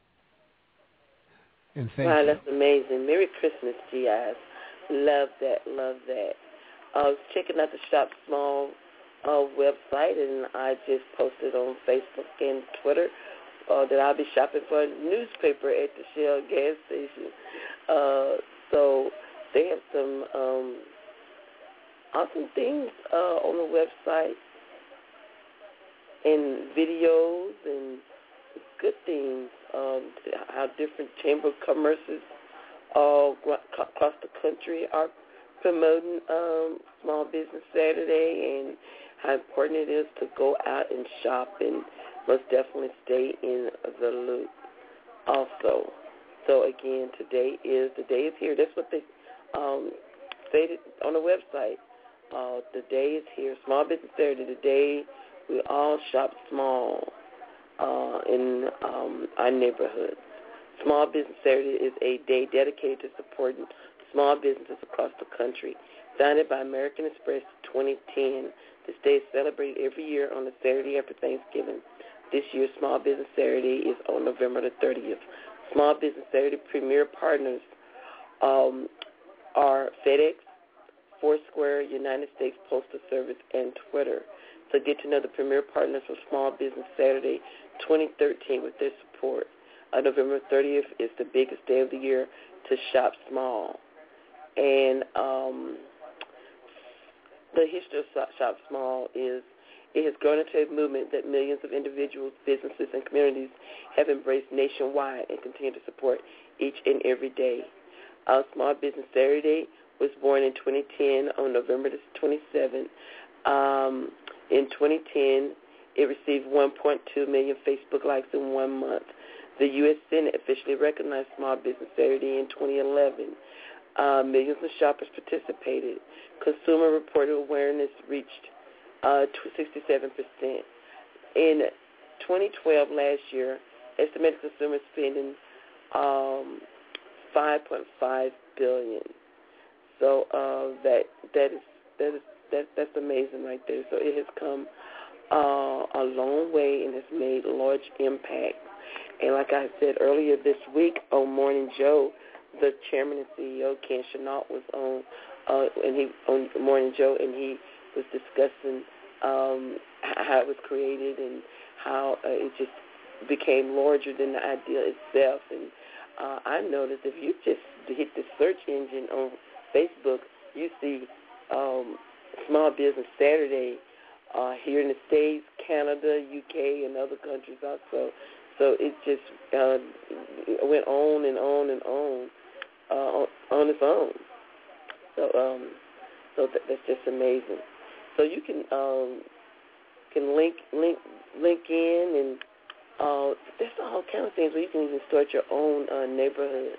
And thank wow, you. That's amazing. Merry Christmas, GIs. Love that, love that. I was checking out the Shop Small website, and I just posted on Facebook and Twitter that I'll be shopping for a newspaper at the Shell gas station. So they have some awesome things on the website and videos and good things, how different Chamber of Commerces all across the country are promoting Small Business Saturday, and how important it is to go out and shop and most definitely stay in the loop also. So, again, the day is here. That's what they stated on the website. The day is here. Small Business Saturday, the day we all shop small in our neighborhoods. Small Business Saturday is a day dedicated to supporting small businesses across the country. Founded by American Express 2010, this day is celebrated every year on the Saturday after Thanksgiving. This year's Small Business Saturday is on November the 30th. Small Business Saturday premier partners are FedEx, Foursquare, United States Postal Service, and Twitter. So get to know the premier partners for Small Business Saturday 2013 with their support. November 30th is the biggest day of the year to shop small. And the history of Shop Small is it has grown into a movement that millions of individuals, businesses, and communities have embraced nationwide and continue to support each and every day. Small Business Saturday was born in 2010 on November 27th. In 2010, it received 1.2 million Facebook likes in 1 month. The U.S. Senate officially recognized Small Business Saturday in 2011. Millions of shoppers participated. Consumer reported awareness reached 67%. In 2012, last year, estimated consumer spending $5.5 billion. So that's amazing right there. So it has come a long way and has made a large impact. And like I said earlier this week on Morning Joe, the chairman and CEO Ken Chenault was on Morning Joe, and he was discussing how it was created and how it just became larger than the idea itself. And I noticed if you just hit the search engine on Facebook, you see Small Business Saturday here in the States, Canada, UK, and other countries also. So it just went on and on and on its own. So that's just amazing. So you can link in, and there's all kind of things where you can even start your own neighborhood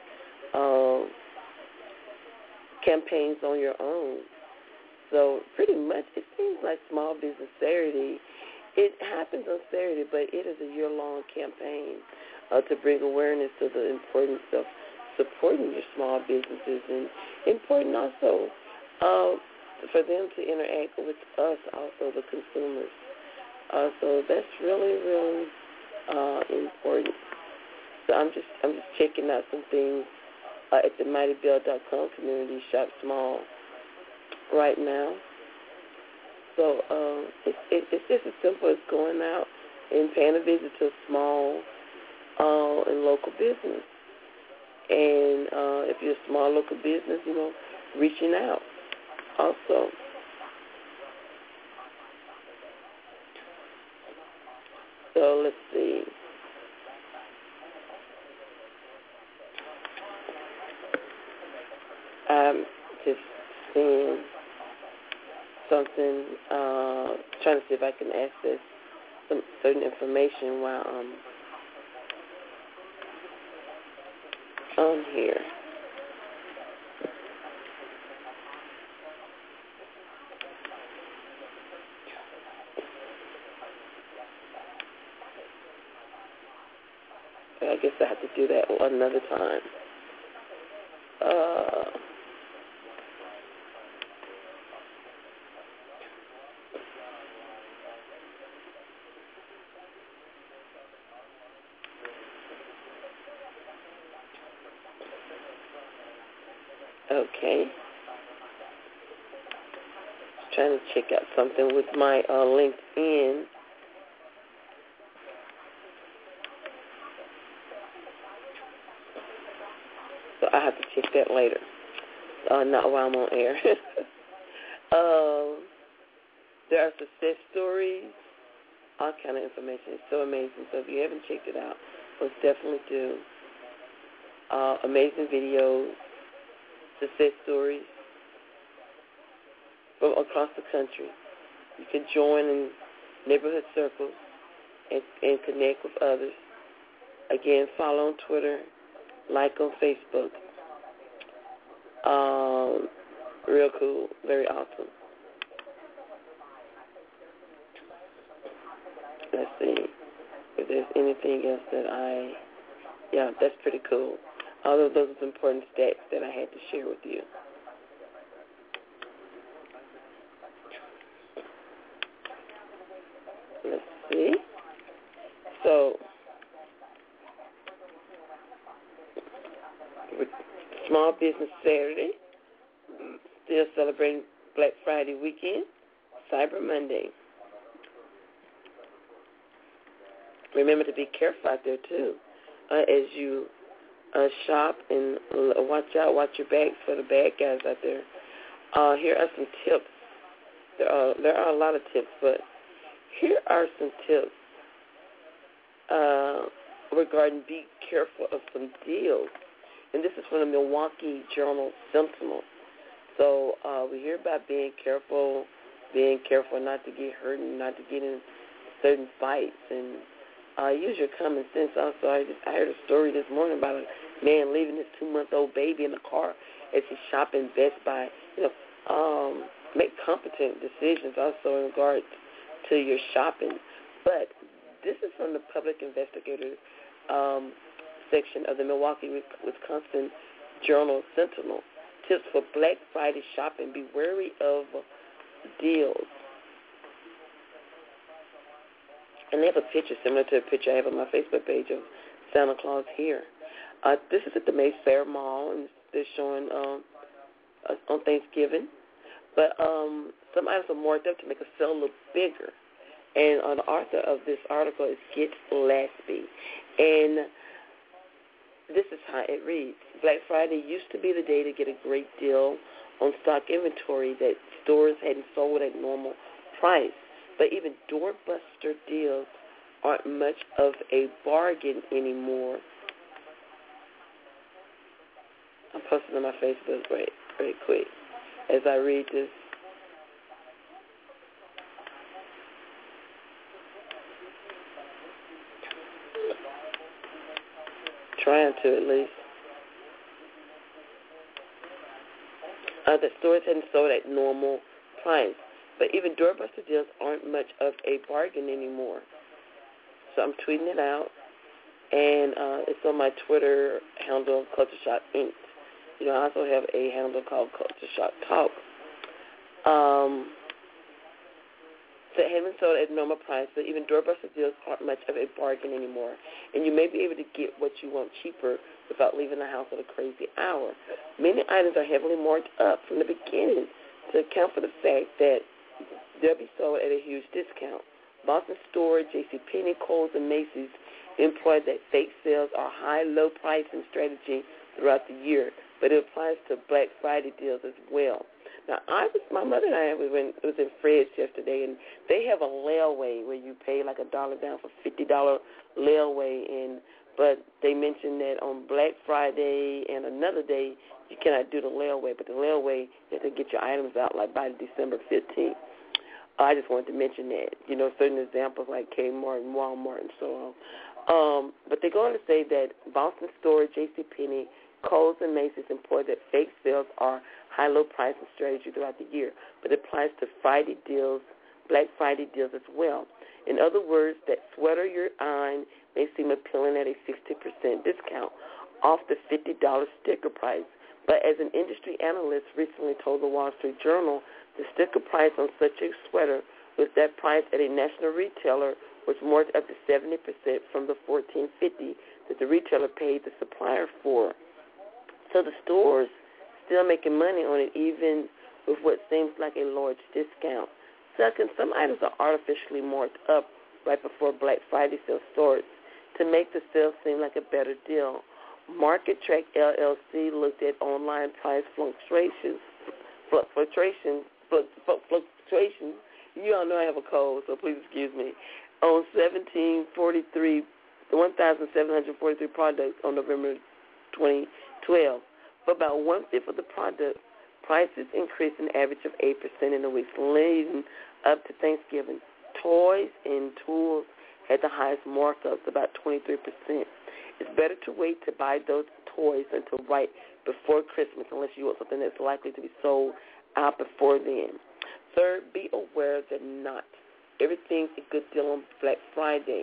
campaigns on your own. So pretty much it seems like Small Business Saturday, it happens on Saturday, but it is a year-long campaign to bring awareness to the importance of supporting your small businesses, and important also for them to interact with us, also the consumers. So that's really, really important. So I'm just checking out some things at the MightyBell.com community shop small right now. So it's just as simple as going out and paying a visit to a small and local business. And if you're a small local business, reaching out also. So let's see. I'm just seeing something, trying to see if I can access some certain information while I'm on here. I guess I have to do that another time. Okay. Trying to check out something with my LinkedIn. So I have to check that later. Not while I'm on air. There are success stories, all kind of information. It's so amazing. So if you haven't checked it out, let's definitely do. Amazing videos, success stories from across the country. You can join in neighborhood circles and connect with others. Again, follow on Twitter, like on Facebook. Real cool, very awesome. Let's see if there's anything else that yeah, that's pretty cool. All of those are important stats that I had to share with you. Let's see. So, with Small Business Saturday, still celebrating Black Friday weekend, Cyber Monday. Remember to be careful out there, too, as you shop and watch your bags for the bad guys out there. Here are some tips. There are a lot of tips, but here are some tips regarding be careful of some deals. And this is from the Milwaukee Journal Sentinel. So we hear about being careful not to get hurt and not to get in certain fights. And use your common sense. Also, I heard a story this morning about a man leaving his 2-month-old baby in the car as he's shopping Best Buy. Make competent decisions also in regards to your shopping. But this is from the public investigator section of the Milwaukee, Wisconsin Journal Sentinel. Tips for Black Friday shopping. Be wary of deals. And they have a picture similar to a picture I have on my Facebook page of Santa Claus here. This is at the Mayfair Mall, and they're showing on Thanksgiving. But some items are marked up to make a sale look bigger. And the author of this article is Kit Lasby. And this is how it reads. Black Friday used to be the day to get a great deal on stock inventory that stores hadn't sold at normal price. But even doorbuster deals aren't much of a bargain anymore. I'm posting on my Facebook very quick as I read this. Trying to, at least. The stores hadn't sold at normal price. But even doorbuster deals aren't much of a bargain anymore. So I'm tweeting it out, and it's on my Twitter handle, Culture Shock Inc. I also have a handle called Culture Shock Talk. So it hasn't sold at normal price, but even doorbuster deals aren't much of a bargain anymore. And you may be able to get what you want cheaper without leaving the house at a crazy hour. Many items are heavily marked up from the beginning to account for the fact that they'll be sold at a huge discount. Boston Store, JCPenney, Kohl's, and Macy's employ that fake sales are high-low pricing strategy throughout the year, but it applies to Black Friday deals as well. Now, my mother and I was in Fred's yesterday, and they have a layaway where you pay like $1 down for $50 layaway, but they mentioned that on Black Friday and another day you cannot do the layaway, but the layaway you have to get your items out like by December 15th. I just wanted to mention that, certain examples like Kmart and Walmart and so on. But they go on to say that Boston Store, JCPenney, Kohl's, and Macy's employ that fake sales are high-low pricing strategy throughout the year, but it applies to Friday deals, Black Friday deals as well. In other words, that sweater you're eyeing may seem appealing at a 60% discount off the $50 sticker price. But as an industry analyst recently told the Wall Street Journal, the sticker price on such a sweater with that price at a national retailer was marked up to 70% from the $14.50 that the retailer paid the supplier for. So the store's still making money on it, even with what seems like a large discount. Second, some items are artificially marked up right before Black Friday sale starts to make the sale seem like a better deal. Market Track LLC looked at online price fluctuations. You all know I have a cold, so please excuse me. On 1,743 products on November 2012. For about 1/5 of the Prices increased an average of 8% in the weeks leading up to Thanksgiving. Toys and tools had the highest markups, about 23%. It's better to wait to buy those toys until right before Christmas unless you want something that's likely to be sold out before then. Third, be aware that not everything's a good deal on Black Friday.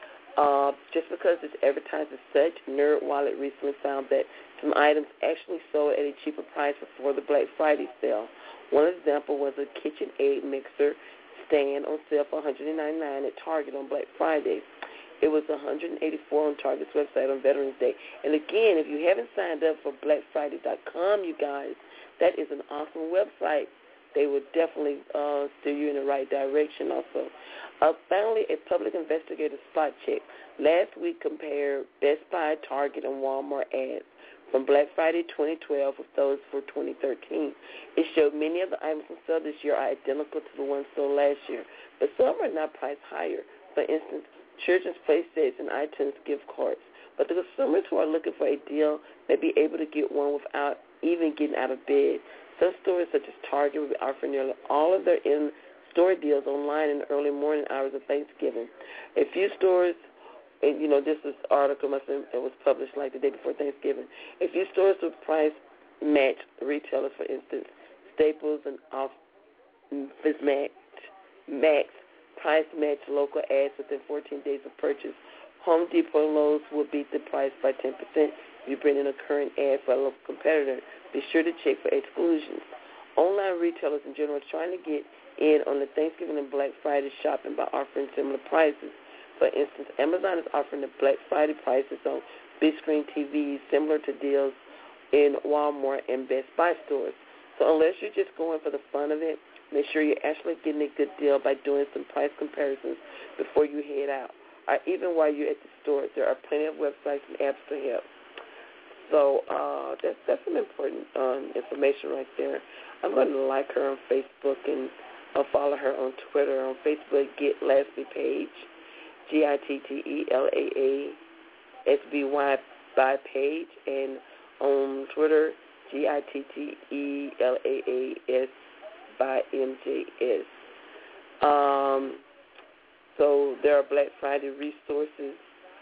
Just because it's advertised as such, NerdWallet recently found that some items actually sold at a cheaper price before the Black Friday sale. One example was a KitchenAid mixer stand on sale for $199 at Target on Black Friday. It was $184 on Target's website on Veterans Day. And again, if you haven't signed up for BlackFriday.com, you guys, that is an awesome website. They will definitely steer you in the right direction also. Finally, a public investigator spot check last week compared Best Buy, Target, and Walmart ads from Black Friday 2012 with those for 2013. It showed many of the items on sale this year are identical to the ones sold last year, but some are not priced higher. For instance, children's play sets and iTunes gift cards. But the consumers who are looking for a deal may be able to get one without even getting out of bed. Some stores such as Target will be offering nearly all of their in-store deals online in the early morning hours of Thanksgiving. A few stores, and this is article it was published like the day before Thanksgiving. A few stores will price match retailers, for instance, Staples and Office Max price match local ads within 14 days of purchase. Home Depot and Lowe's will beat the price by 10% if you bring in a current ad for a local competitor. Be sure to check for exclusions. Online retailers in general are trying to get in on the Thanksgiving and Black Friday shopping by offering similar prices. For instance, Amazon is offering the Black Friday prices on big screen TVs similar to deals in Walmart and Best Buy stores. So unless you're just going for the fun of it, make sure you're actually getting a good deal by doing some price comparisons before you head out. Or even while you're at the store, there are plenty of websites and apps to help. So that's some important information right there. I'm going to like her on Facebook and follow her on Twitter. On Facebook, Get Lasby Page, GITTELAASBY by Page, and on Twitter, GITTELAAS by MJS. So there are Black Friday resources,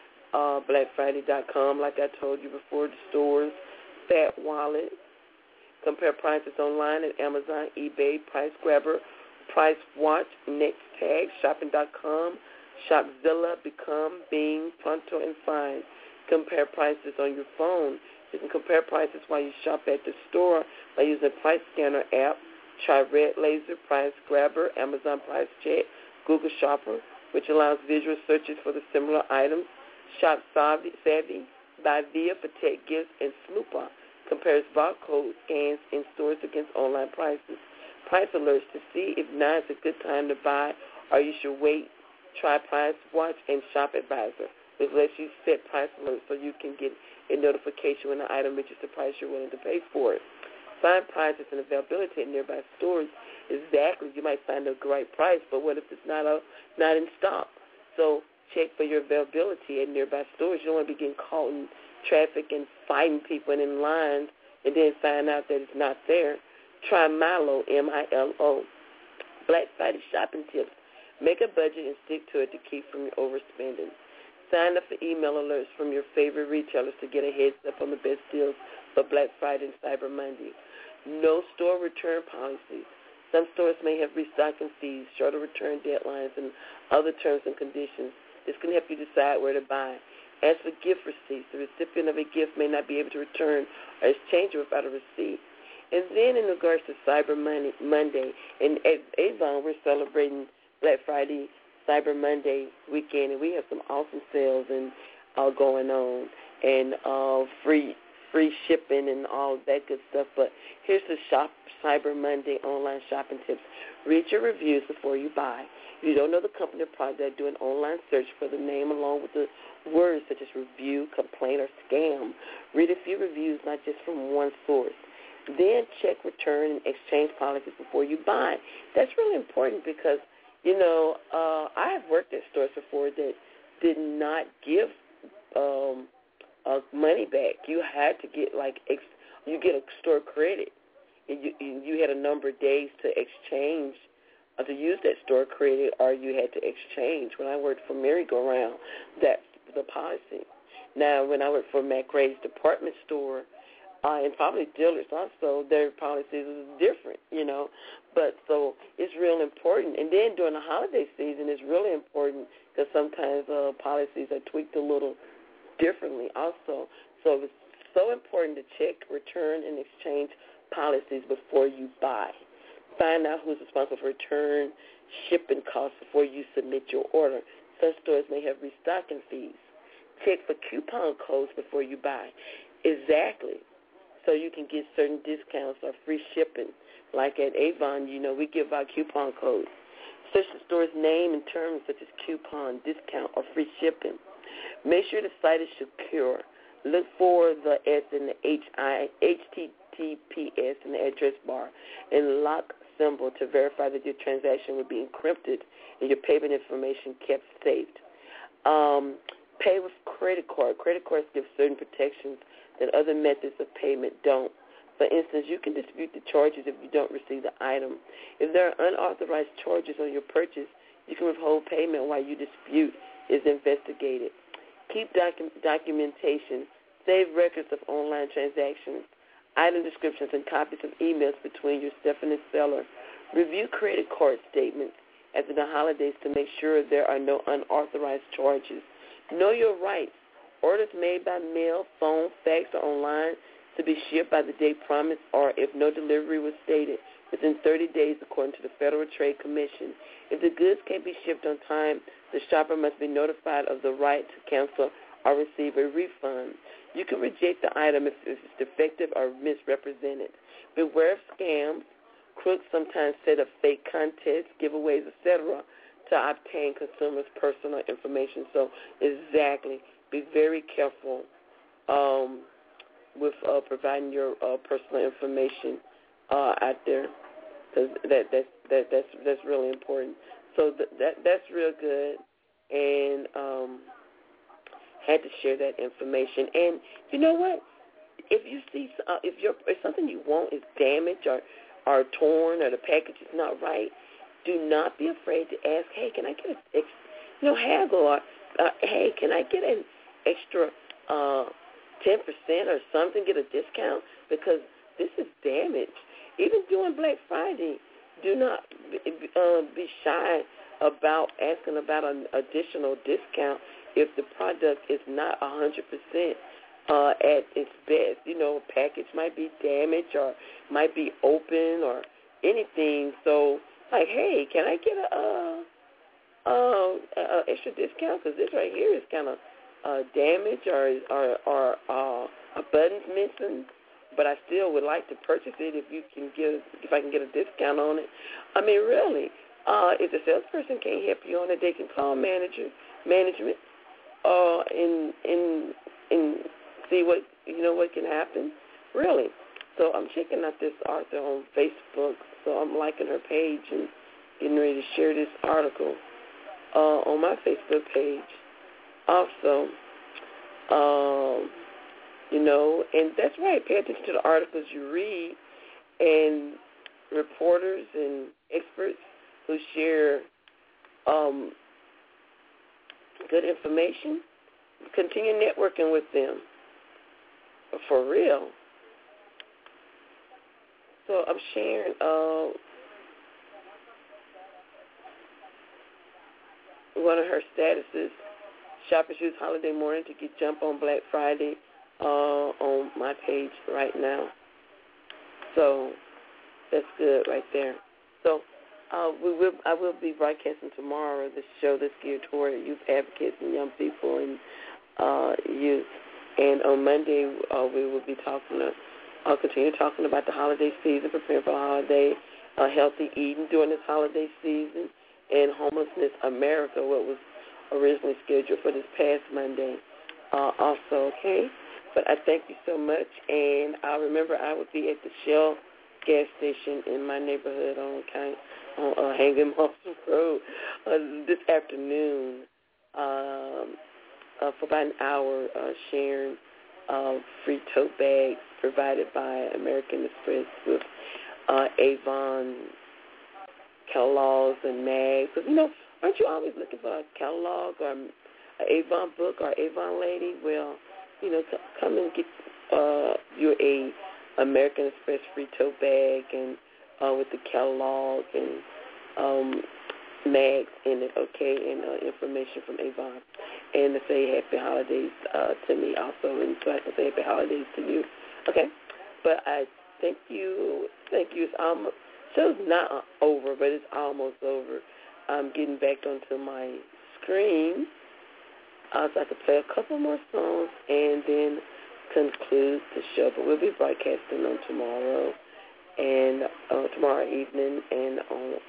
BlackFriday.com, like I told you before, the stores, Fat Wallet, compare prices online at Amazon, eBay, Price Grabber, Price Watch, NextTag, Shopping.com, Shopzilla, Become, Bing, Pronto, and Find. Compare prices on your phone. You can compare prices while you shop at the store by using the Price Scanner app. Try Red Laser, Price Grabber, Amazon Price Check, Google Shopper, which allows visual searches for the similar items. Shop Savvy, Buy Via for tech gifts, and Snooper compares barcode scans in stores against online prices. Price alerts to see if now is a good time to buy or you should wait. Try Price Watch and Shop Advisor, which lets you set price alerts so you can get a notification when the item reaches the price you're willing to pay for it. Find prices and availability at nearby stores. Exactly, you might find a great price, but what if it's not in stock? So check for your availability at nearby stores. You don't want to be getting caught in traffic and fighting people and in lines and then find out that it's not there. Try Milo, MILO. Black Friday shopping tips. Make a budget and stick to it to keep from your overspending. Sign up for email alerts from your favorite retailers to get a heads up on the best deals for Black Friday and Cyber Monday. No store return policies. Some stores may have restocking fees, shorter return deadlines, and other terms and conditions. This can help you decide where to buy. As for gift receipts, the recipient of a gift may not be able to return or exchange it without a receipt. And then in regards to Cyber Monday, and at Avon, we're celebrating Black Friday, Cyber Monday weekend, and we have some awesome sales and going on, and free shipping and all of that good stuff. But here's the Cyber Monday online shopping tips. Read your reviews before you buy. If you don't know the company or product, do an online search for the name along with the words such as review, complaint, or scam. Read a few reviews, not just from one source. Then check return and exchange policies before you buy. That's really important because, I have worked at stores before that did not give money back. You had to get you get a store credit you had a number of days to exchange to use that store credit, or you had to exchange. When I worked for Merry-Go-Round, that's the policy. Now, when I worked for McRae's department store, and probably dealers also, their policies is different, But so it's real important. And then during the holiday season, it's really important because sometimes policies are tweaked a little differently also. So it's so important to check return and exchange policies before you buy. Find out who's responsible for return, shipping costs before you submit your order. Some stores may have restocking fees. Check for coupon codes before you buy. Exactly. So you can get certain discounts or free shipping. Like at Avon, we give out coupon codes. Search the store's name and terms such as coupon, discount, or free shipping. Make sure the site is secure. Look for the S in the HTTPS in the address bar and lock symbol to verify that your transaction will be encrypted and your payment information kept saved. Pay with credit card. Credit cards give certain protections that other methods of payment don't. For instance, you can dispute the charges if you don't receive the item. If there are unauthorized charges on your purchase, you can withhold payment while your dispute is investigated. Keep documentation. Save records of online transactions, item descriptions, and copies of emails between yourself and the seller. Review credit card statements after the holidays to make sure there are no unauthorized charges. Know your rights. Orders made by mail, phone, fax, or online to be shipped by the date promised, or if no delivery was stated, within 30 days according to the Federal Trade Commission. If the goods can't be shipped on time, the shopper must be notified of the right to cancel or receive a refund. You can reject the item if it's defective or misrepresented. Beware of scams. Crooks sometimes set up fake contests, giveaways, etc. to obtain consumers' personal information. So exactly, be very careful with providing your personal information out there, because that's really important. So that's real good, and had to share that information. And you know what? If you see if something you want is damaged or torn or the package is not right, do not be afraid to ask. Hey, can I get haggle? Or hey, can I get an extra 10% or something? Get a discount because this is damaged. Even during Black Friday, do not be shy about asking about an additional discount if the product is not 100% at its best. A package might be damaged or might be open or anything. So, like, hey, can I get a extra discount? Because this right here is kind of damaged or a button's missing. But I still would like to purchase it if I can get a discount on it. I mean, really, if the salesperson can't help you on it, they can call management and see what can happen. Really. So I'm checking out this author on Facebook. So I'm liking her page and getting ready to share this article on my Facebook page. Also, and that's right. Pay attention to the articles you read and reporters and experts who share good information. Continue networking with them. For real. So I'm sharing one of her statuses. Shoppers use holiday morning to get jump on Black Friday on my page right now. So that's good right there. So I will be broadcasting tomorrow the show that's geared toward youth advocates and young people and youth. And on Monday we will be continue talking about the holiday season, preparing for the holiday, healthy eating during this holiday season, and Homelessness America, what was originally scheduled for this past Monday also, okay? But I thank you so much, and I remember I will be at the Shell gas station in my neighborhood on Hanging Mossel Road this afternoon for about an hour, sharing free tote bags provided by American Express with Avon catalogs and mags. 'Cause, aren't you always looking for a catalog or an Avon book or Avon lady? Well, come and get you a American Express free tote bag and with the catalog and mags in it, okay, and information from Avon. And to say happy holidays to me also, and so I can say happy holidays to you. Okay? But I thank you. It's almost, show's not over, but it's almost over. I'm getting back onto my screen so I can play a couple more songs and then conclude the show. But we'll be broadcasting on tomorrow and tomorrow evening and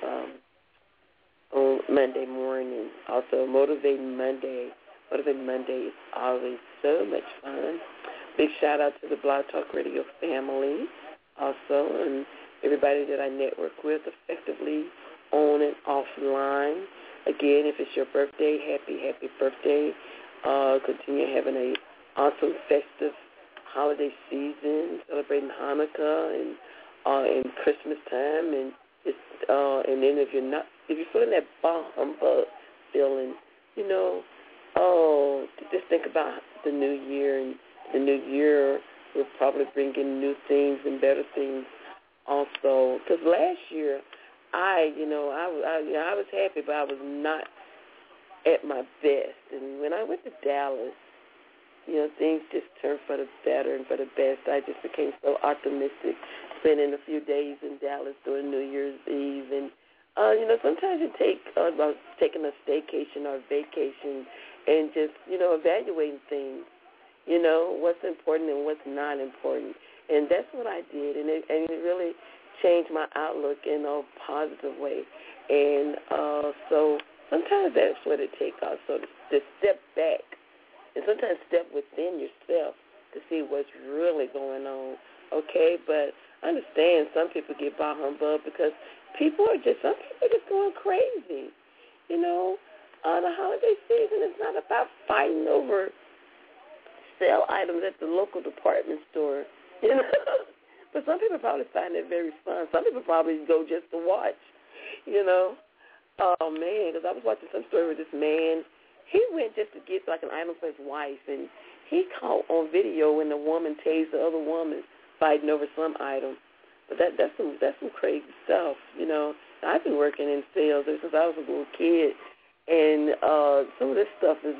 on Monday morning. Also, Motivating Monday. Motivating Monday is always so much fun. Big shout out to the Blog Talk Radio family also, and everybody that I network with effectively on and offline. Again, if it's your birthday, happy birthday. Continue having an awesome festive holiday season, celebrating Hanukkah and Christmas time, and then if you're feeling that bah humbug feeling, just think about the new year, and the new year will probably bring in new things and better things also. Because last year, I was happy, but I was not at my best. And when I went to Dallas, things just turned for the better and for the best. I just became so optimistic, spending a few days in Dallas during New Year's Eve. And, sometimes you take about taking a staycation or vacation and just, evaluating things, what's important and what's not important. And that's what I did, and it really changed my outlook in a positive way. And so sometimes that's what it takes also, to step back and sometimes step within yourself to see what's really going on, okay? But I understand some people get bah humbug because some people are just going crazy, The holiday season is not about fighting over sale items at the local department store, But some people probably find it very fun. Some people probably go just to watch, Oh, man, because I was watching some story with this man. He went just to get, like, an item for his wife, and he caught on video when the woman tased the other woman fighting over some item. But that's some crazy stuff, I've been working in sales ever since I was a little kid, and some of this stuff is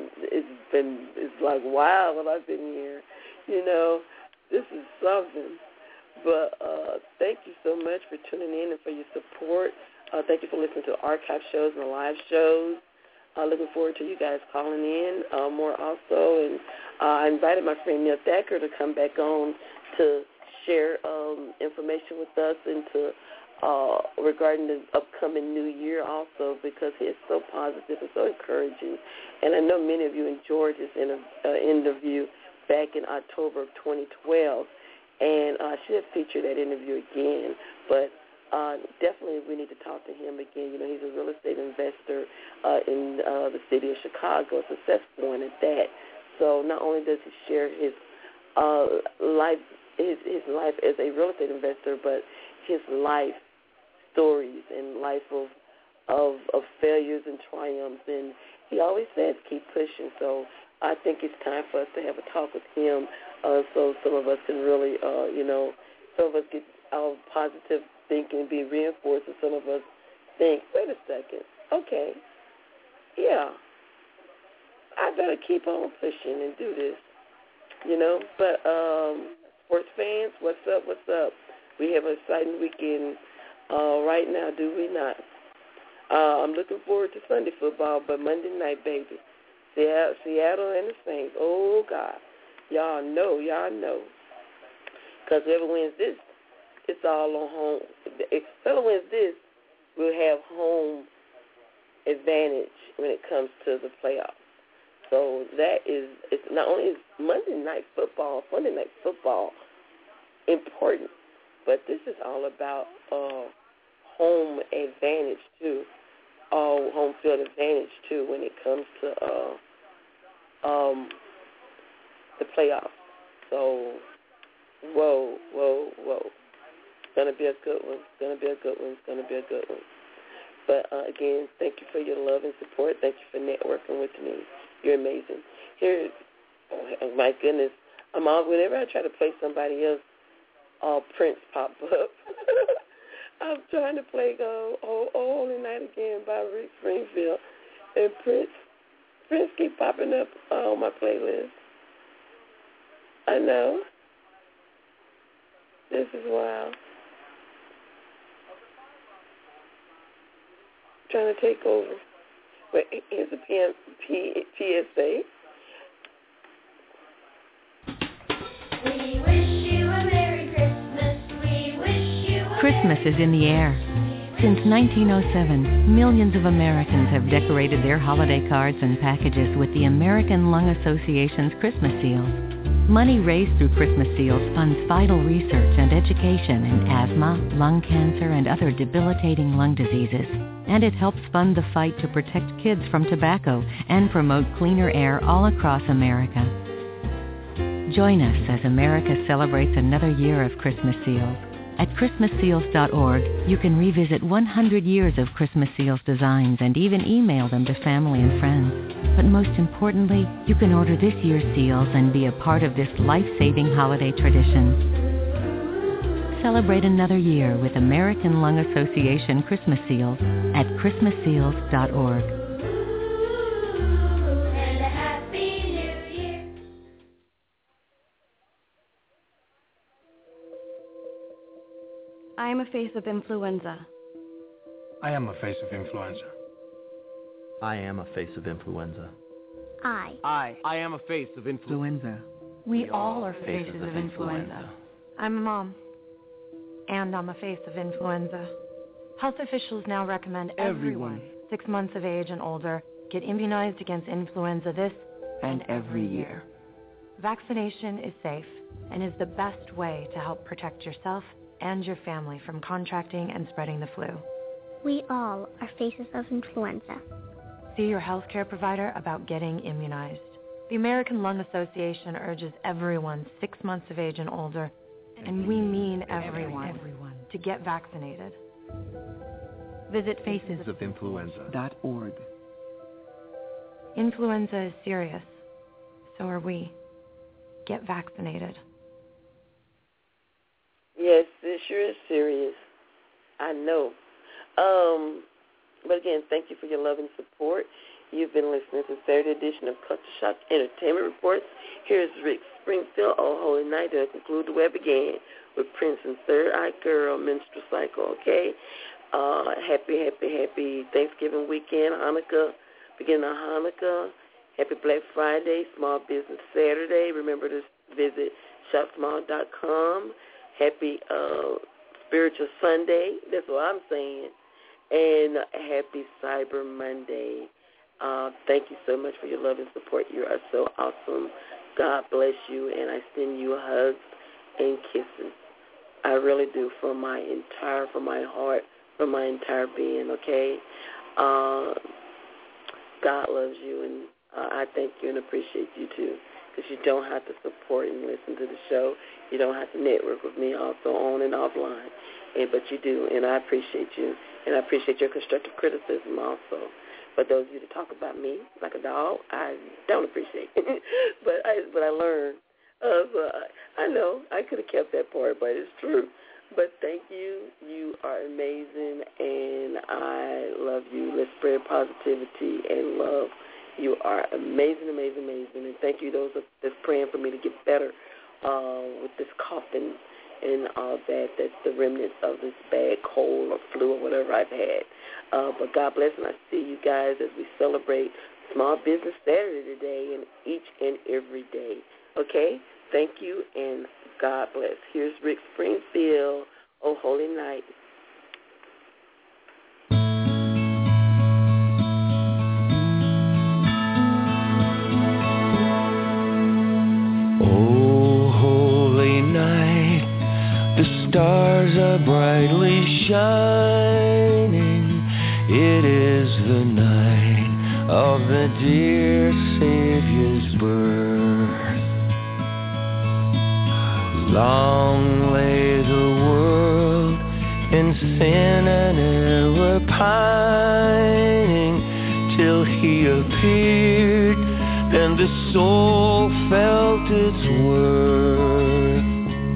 like, wow, when I've been here, this is something. But thank you so much for tuning in and for your support. Thank you for listening to archive shows and the live shows. Looking forward to you guys calling in more also. And I invited my friend Neil Thacker to come back on to share information with us and to regarding the upcoming new year also, because he is so positive and so encouraging. And I know many of you enjoyed his interview back in October of 2012. And I should feature that interview again, but definitely we need to talk to him again. He's a real estate investor in the city of Chicago, a successful one at that. So not only does he share his life as a real estate investor, but his life stories and life of failures and triumphs. And he always says, keep pushing. So I think it's time for us to have a talk with him so some of us can really, some of us get our positive thinking be reinforced, and some of us think, wait a second, okay, yeah, I better keep on pushing and do this, But sports fans, what's up? We have an exciting weekend right now, do we not? I'm looking forward to Sunday football, but Monday night, baby, Seattle and the Saints, oh, God. Y'all know. Because whoever wins this, it's all on home. If whoever wins this, we'll have home advantage when it comes to the playoffs. So it's not only is Monday night football, Sunday night football important, but this is all about home advantage too, home field advantage too when it comes to the playoffs. So, whoa. going to be a good one. It's going to be a good one. It's going to be a good one. But, again, thank you for your love and support. Thank you for networking with me. You're amazing. Here, oh my goodness, whenever I try to play somebody else, Prince pop up. I'm trying to play Holy Night Again by Rick Springfield. And Prince keep popping up on my playlist. I know. This is wild. Trying to take over. But here's a PSA. We wish you a Merry Christmas. We wish you a Christmas is in the air. Since 1907, millions of Americans have decorated their holiday cards and packages with the American Lung Association's Christmas seals. Money raised through Christmas seals funds vital research and education in asthma, lung cancer, and other debilitating lung diseases. And it helps fund the fight to protect kids from tobacco and promote cleaner air all across America. Join us as America celebrates another year of Christmas seals. At ChristmasSeals.org, you can revisit 100 years of Christmas seals designs and even email them to family and friends. But most importantly, you can order this year's seals and be a part of this life-saving holiday tradition. Celebrate another year with American Lung Association Christmas seals at ChristmasSeals.org. and a Happy New Year. I am a face of influenza. I am a face of influenza. I am a face of influenza. I am a face of influenza. We all are faces of influenza. I'm a mom, and I'm a face of influenza. Health officials now recommend everyone 6 months of age and older get immunized against influenza this And every year. Vaccination is safe and is the best way to help protect yourself and your family from contracting and spreading the flu. We all are faces of influenza. See your healthcare provider about getting immunized. The American Lung Association urges everyone 6 months of age and older, and we mean everyone, to get vaccinated. Visit FacesOfInfluenza.org. Influenza is serious. So are we. Get vaccinated. Yes, it sure is serious. I know. But again, thank you for your love and support. You've been listening to Saturday edition of Culture Shock Entertainment Reports. Here's Rick Springfield, Oh Holy Night, to conclude the web again with Prince and Third Eye Girl, Minstrel Cycle, okay? Happy Thanksgiving weekend, Hanukkah, beginning of Hanukkah. Happy Black Friday, Small Business Saturday. Remember to visit shopsmall.com. Happy Spiritual Sunday. That's what I'm saying. And happy Cyber Monday. Thank you so much for your love and support. You are so awesome. God bless you, and I send you hugs and kisses. I really do, from my heart, from my entire being, okay? God loves you, and I thank you and appreciate you, too, because you don't have to support and listen to the show. You don't have to network with me also on and offline, but you do, and I appreciate you, and I appreciate your constructive criticism also. But those of you that talk about me like a dog, I don't appreciate it. but I learned. So I know I could have kept that part, but it's true. But thank you. You are amazing, and I love you. Let's spread positivity and love. You are amazing, amazing, amazing. And thank you those that's praying for me to get better with this coughing and all that. That's the remnants of this bad cold or flu or whatever I've had. But God bless, and I see you guys as we celebrate Small Business Saturday today and each and every day. Okay? Thank you, and God bless. Here's Rick Springfield, Oh Holy Night. Oh, holy night, the stars are brightly shining. It is the night of the dear Savior's birth. Long lay the world in sin and error pining, till he appeared, and the soul felt its worth.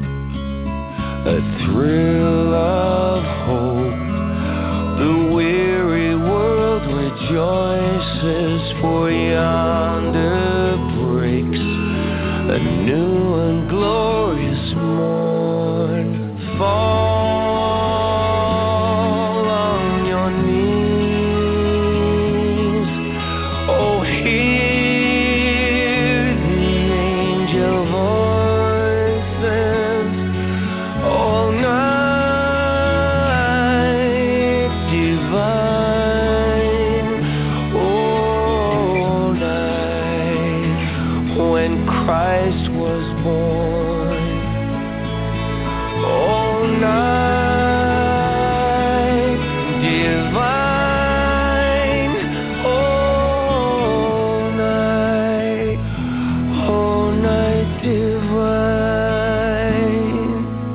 A thrill of hope, the weary world rejoices, for yonder breaks a new and glorious morn. Fall on your knees, oh hear the angel voices, all night divine, all night when Christ was born, all night divine, all night divine.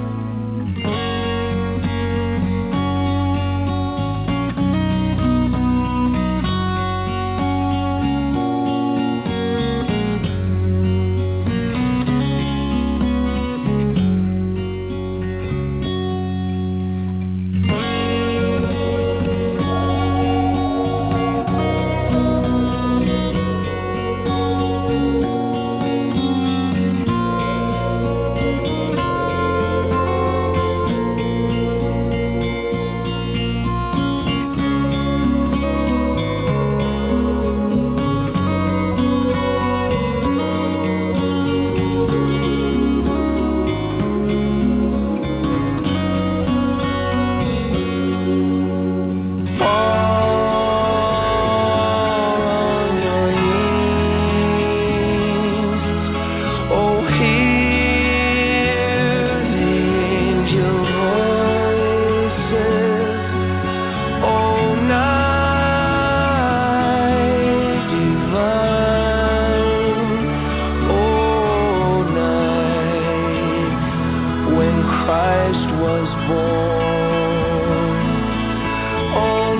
Christ was born, all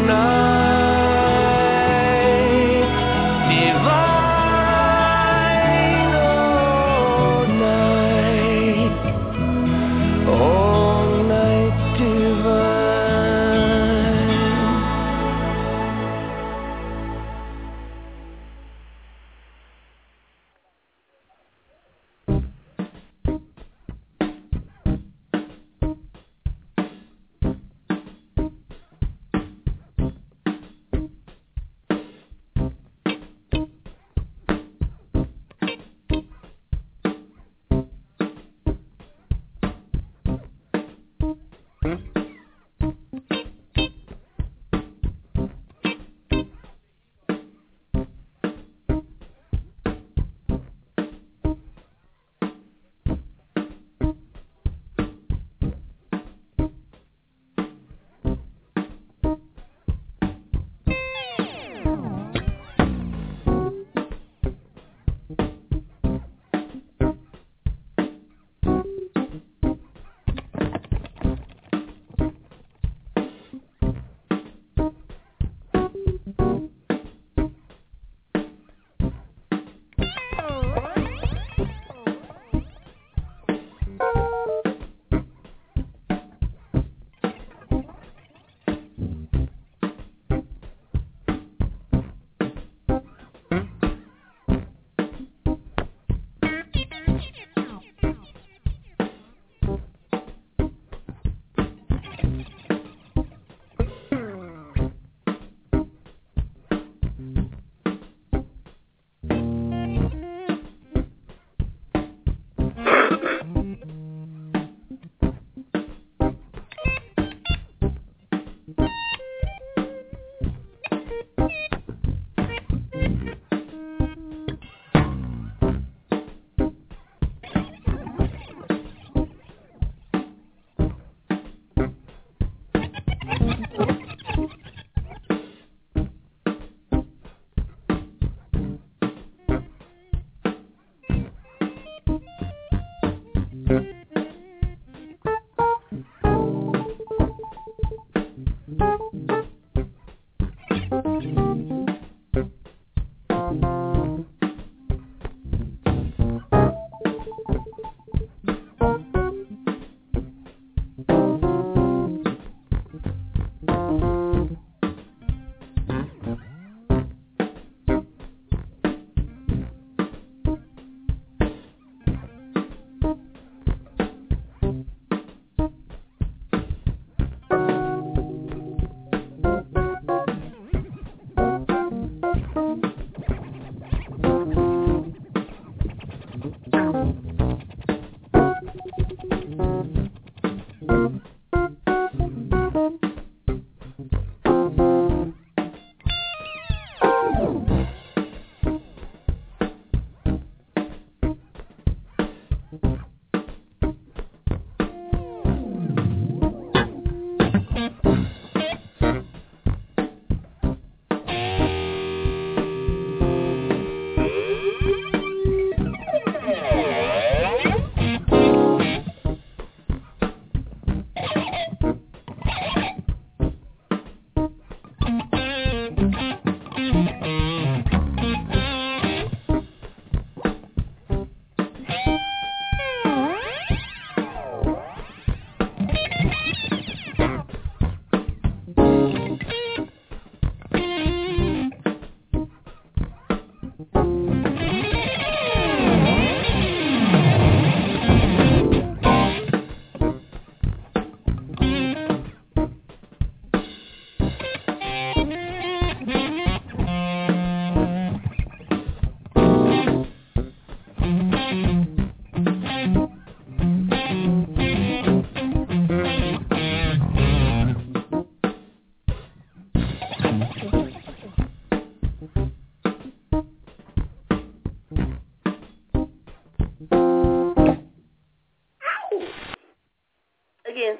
night divine, all night divine.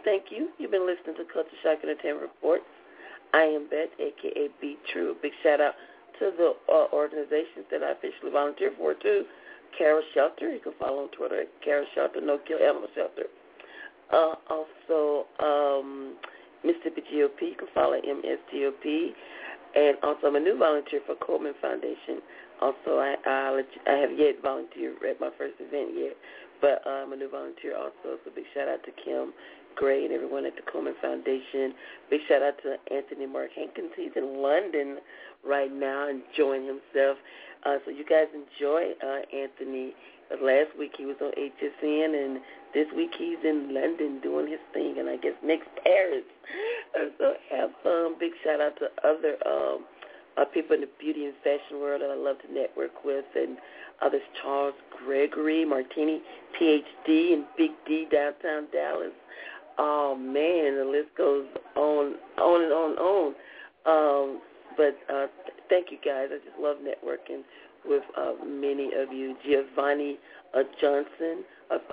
thank you. You've been listening to Culture Shock Entertainment Reports. I am Beth, a.k.a. Be True. A big shout-out to the organizations that I officially volunteer for, too. Kara Shelter. You can follow on Twitter at Kara Shelter, No Kill Animal Shelter. Also, Mississippi GOP. You can follow MSGOP. And also, I'm a new volunteer for Coleman Foundation. Also, I have yet volunteered at my first event yet, but I'm a new volunteer also. So big shout out to Kim Gray and everyone at the Coleman Foundation. Big shout out to Anthony Mark Hankins. He's in London right now enjoying himself. So you guys enjoy Anthony. Last week he was on HSN, and this week he's in London doing his thing, and I guess next Paris. So have fun. Big shout out to other people in the beauty and fashion world that I love to network with, and others, Charles Gregory, Martini, PhD, and Big D, downtown Dallas. Oh, man, the list goes on and on. But thank you, guys. I just love networking with many of you. Giovanni Johnson,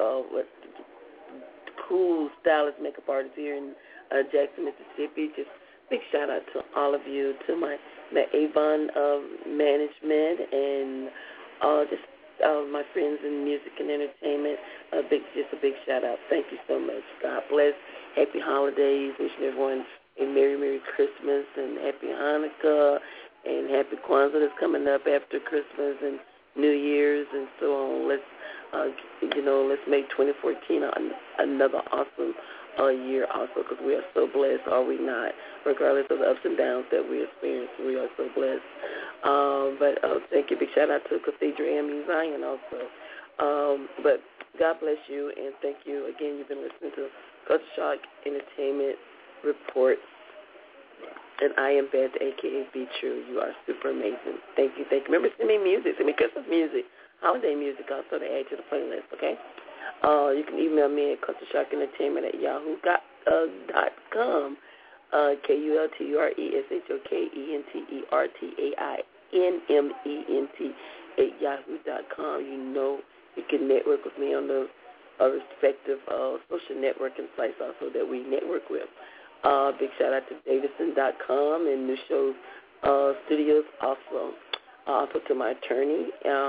cool stylist makeup artist here in Jackson, Mississippi. Just big shout-out to all of you, to my Avon management, and just all of my friends in music and entertainment. Just a big shout-out. Thank you so much. God bless. Happy holidays. Wishing everyone a Merry, Merry Christmas and Happy Hanukkah and Happy Kwanzaa that's coming up after Christmas and New Year's and so on. Let's make 2014 another awesome year also, because we are so blessed, are we not? Regardless of the ups and downs that we experience, we are so blessed. But thank you. Big shout out to Cathedral AMU Zion also. But God bless you, and thank you again. You've been listening to Culture Shock Entertainment Report, and I am Beth, a.k.a. Be True. You are super amazing. Thank you. Remember, send me music. Send me Christmas music, holiday music also to add to the playlist, okay? You can email me at cultureshockentertainment@yahoo.com. KULTURESHOKENTERTAINMENT @yahoo.com. You can network with me on the respective social networking sites also that we network with. Big shout out to Davidson.com and New Show Studios also. Also to my attorney,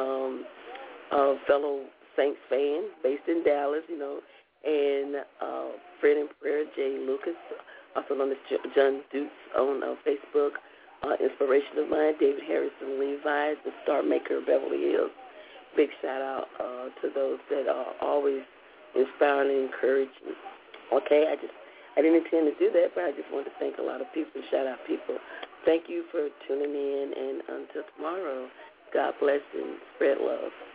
fellow Saints fan based in Dallas, and friend and prayer, Jay Lucas, also known as John Dukes on Facebook. Inspiration of mine, David Harrison Levi, the star maker of Beverly Hills. Big shout out to those that are always inspiring and encouraging. Okay, I didn't intend to do that, but I just wanted to thank a lot of people, shout out people. Thank you for tuning in, and until tomorrow, God bless and spread love.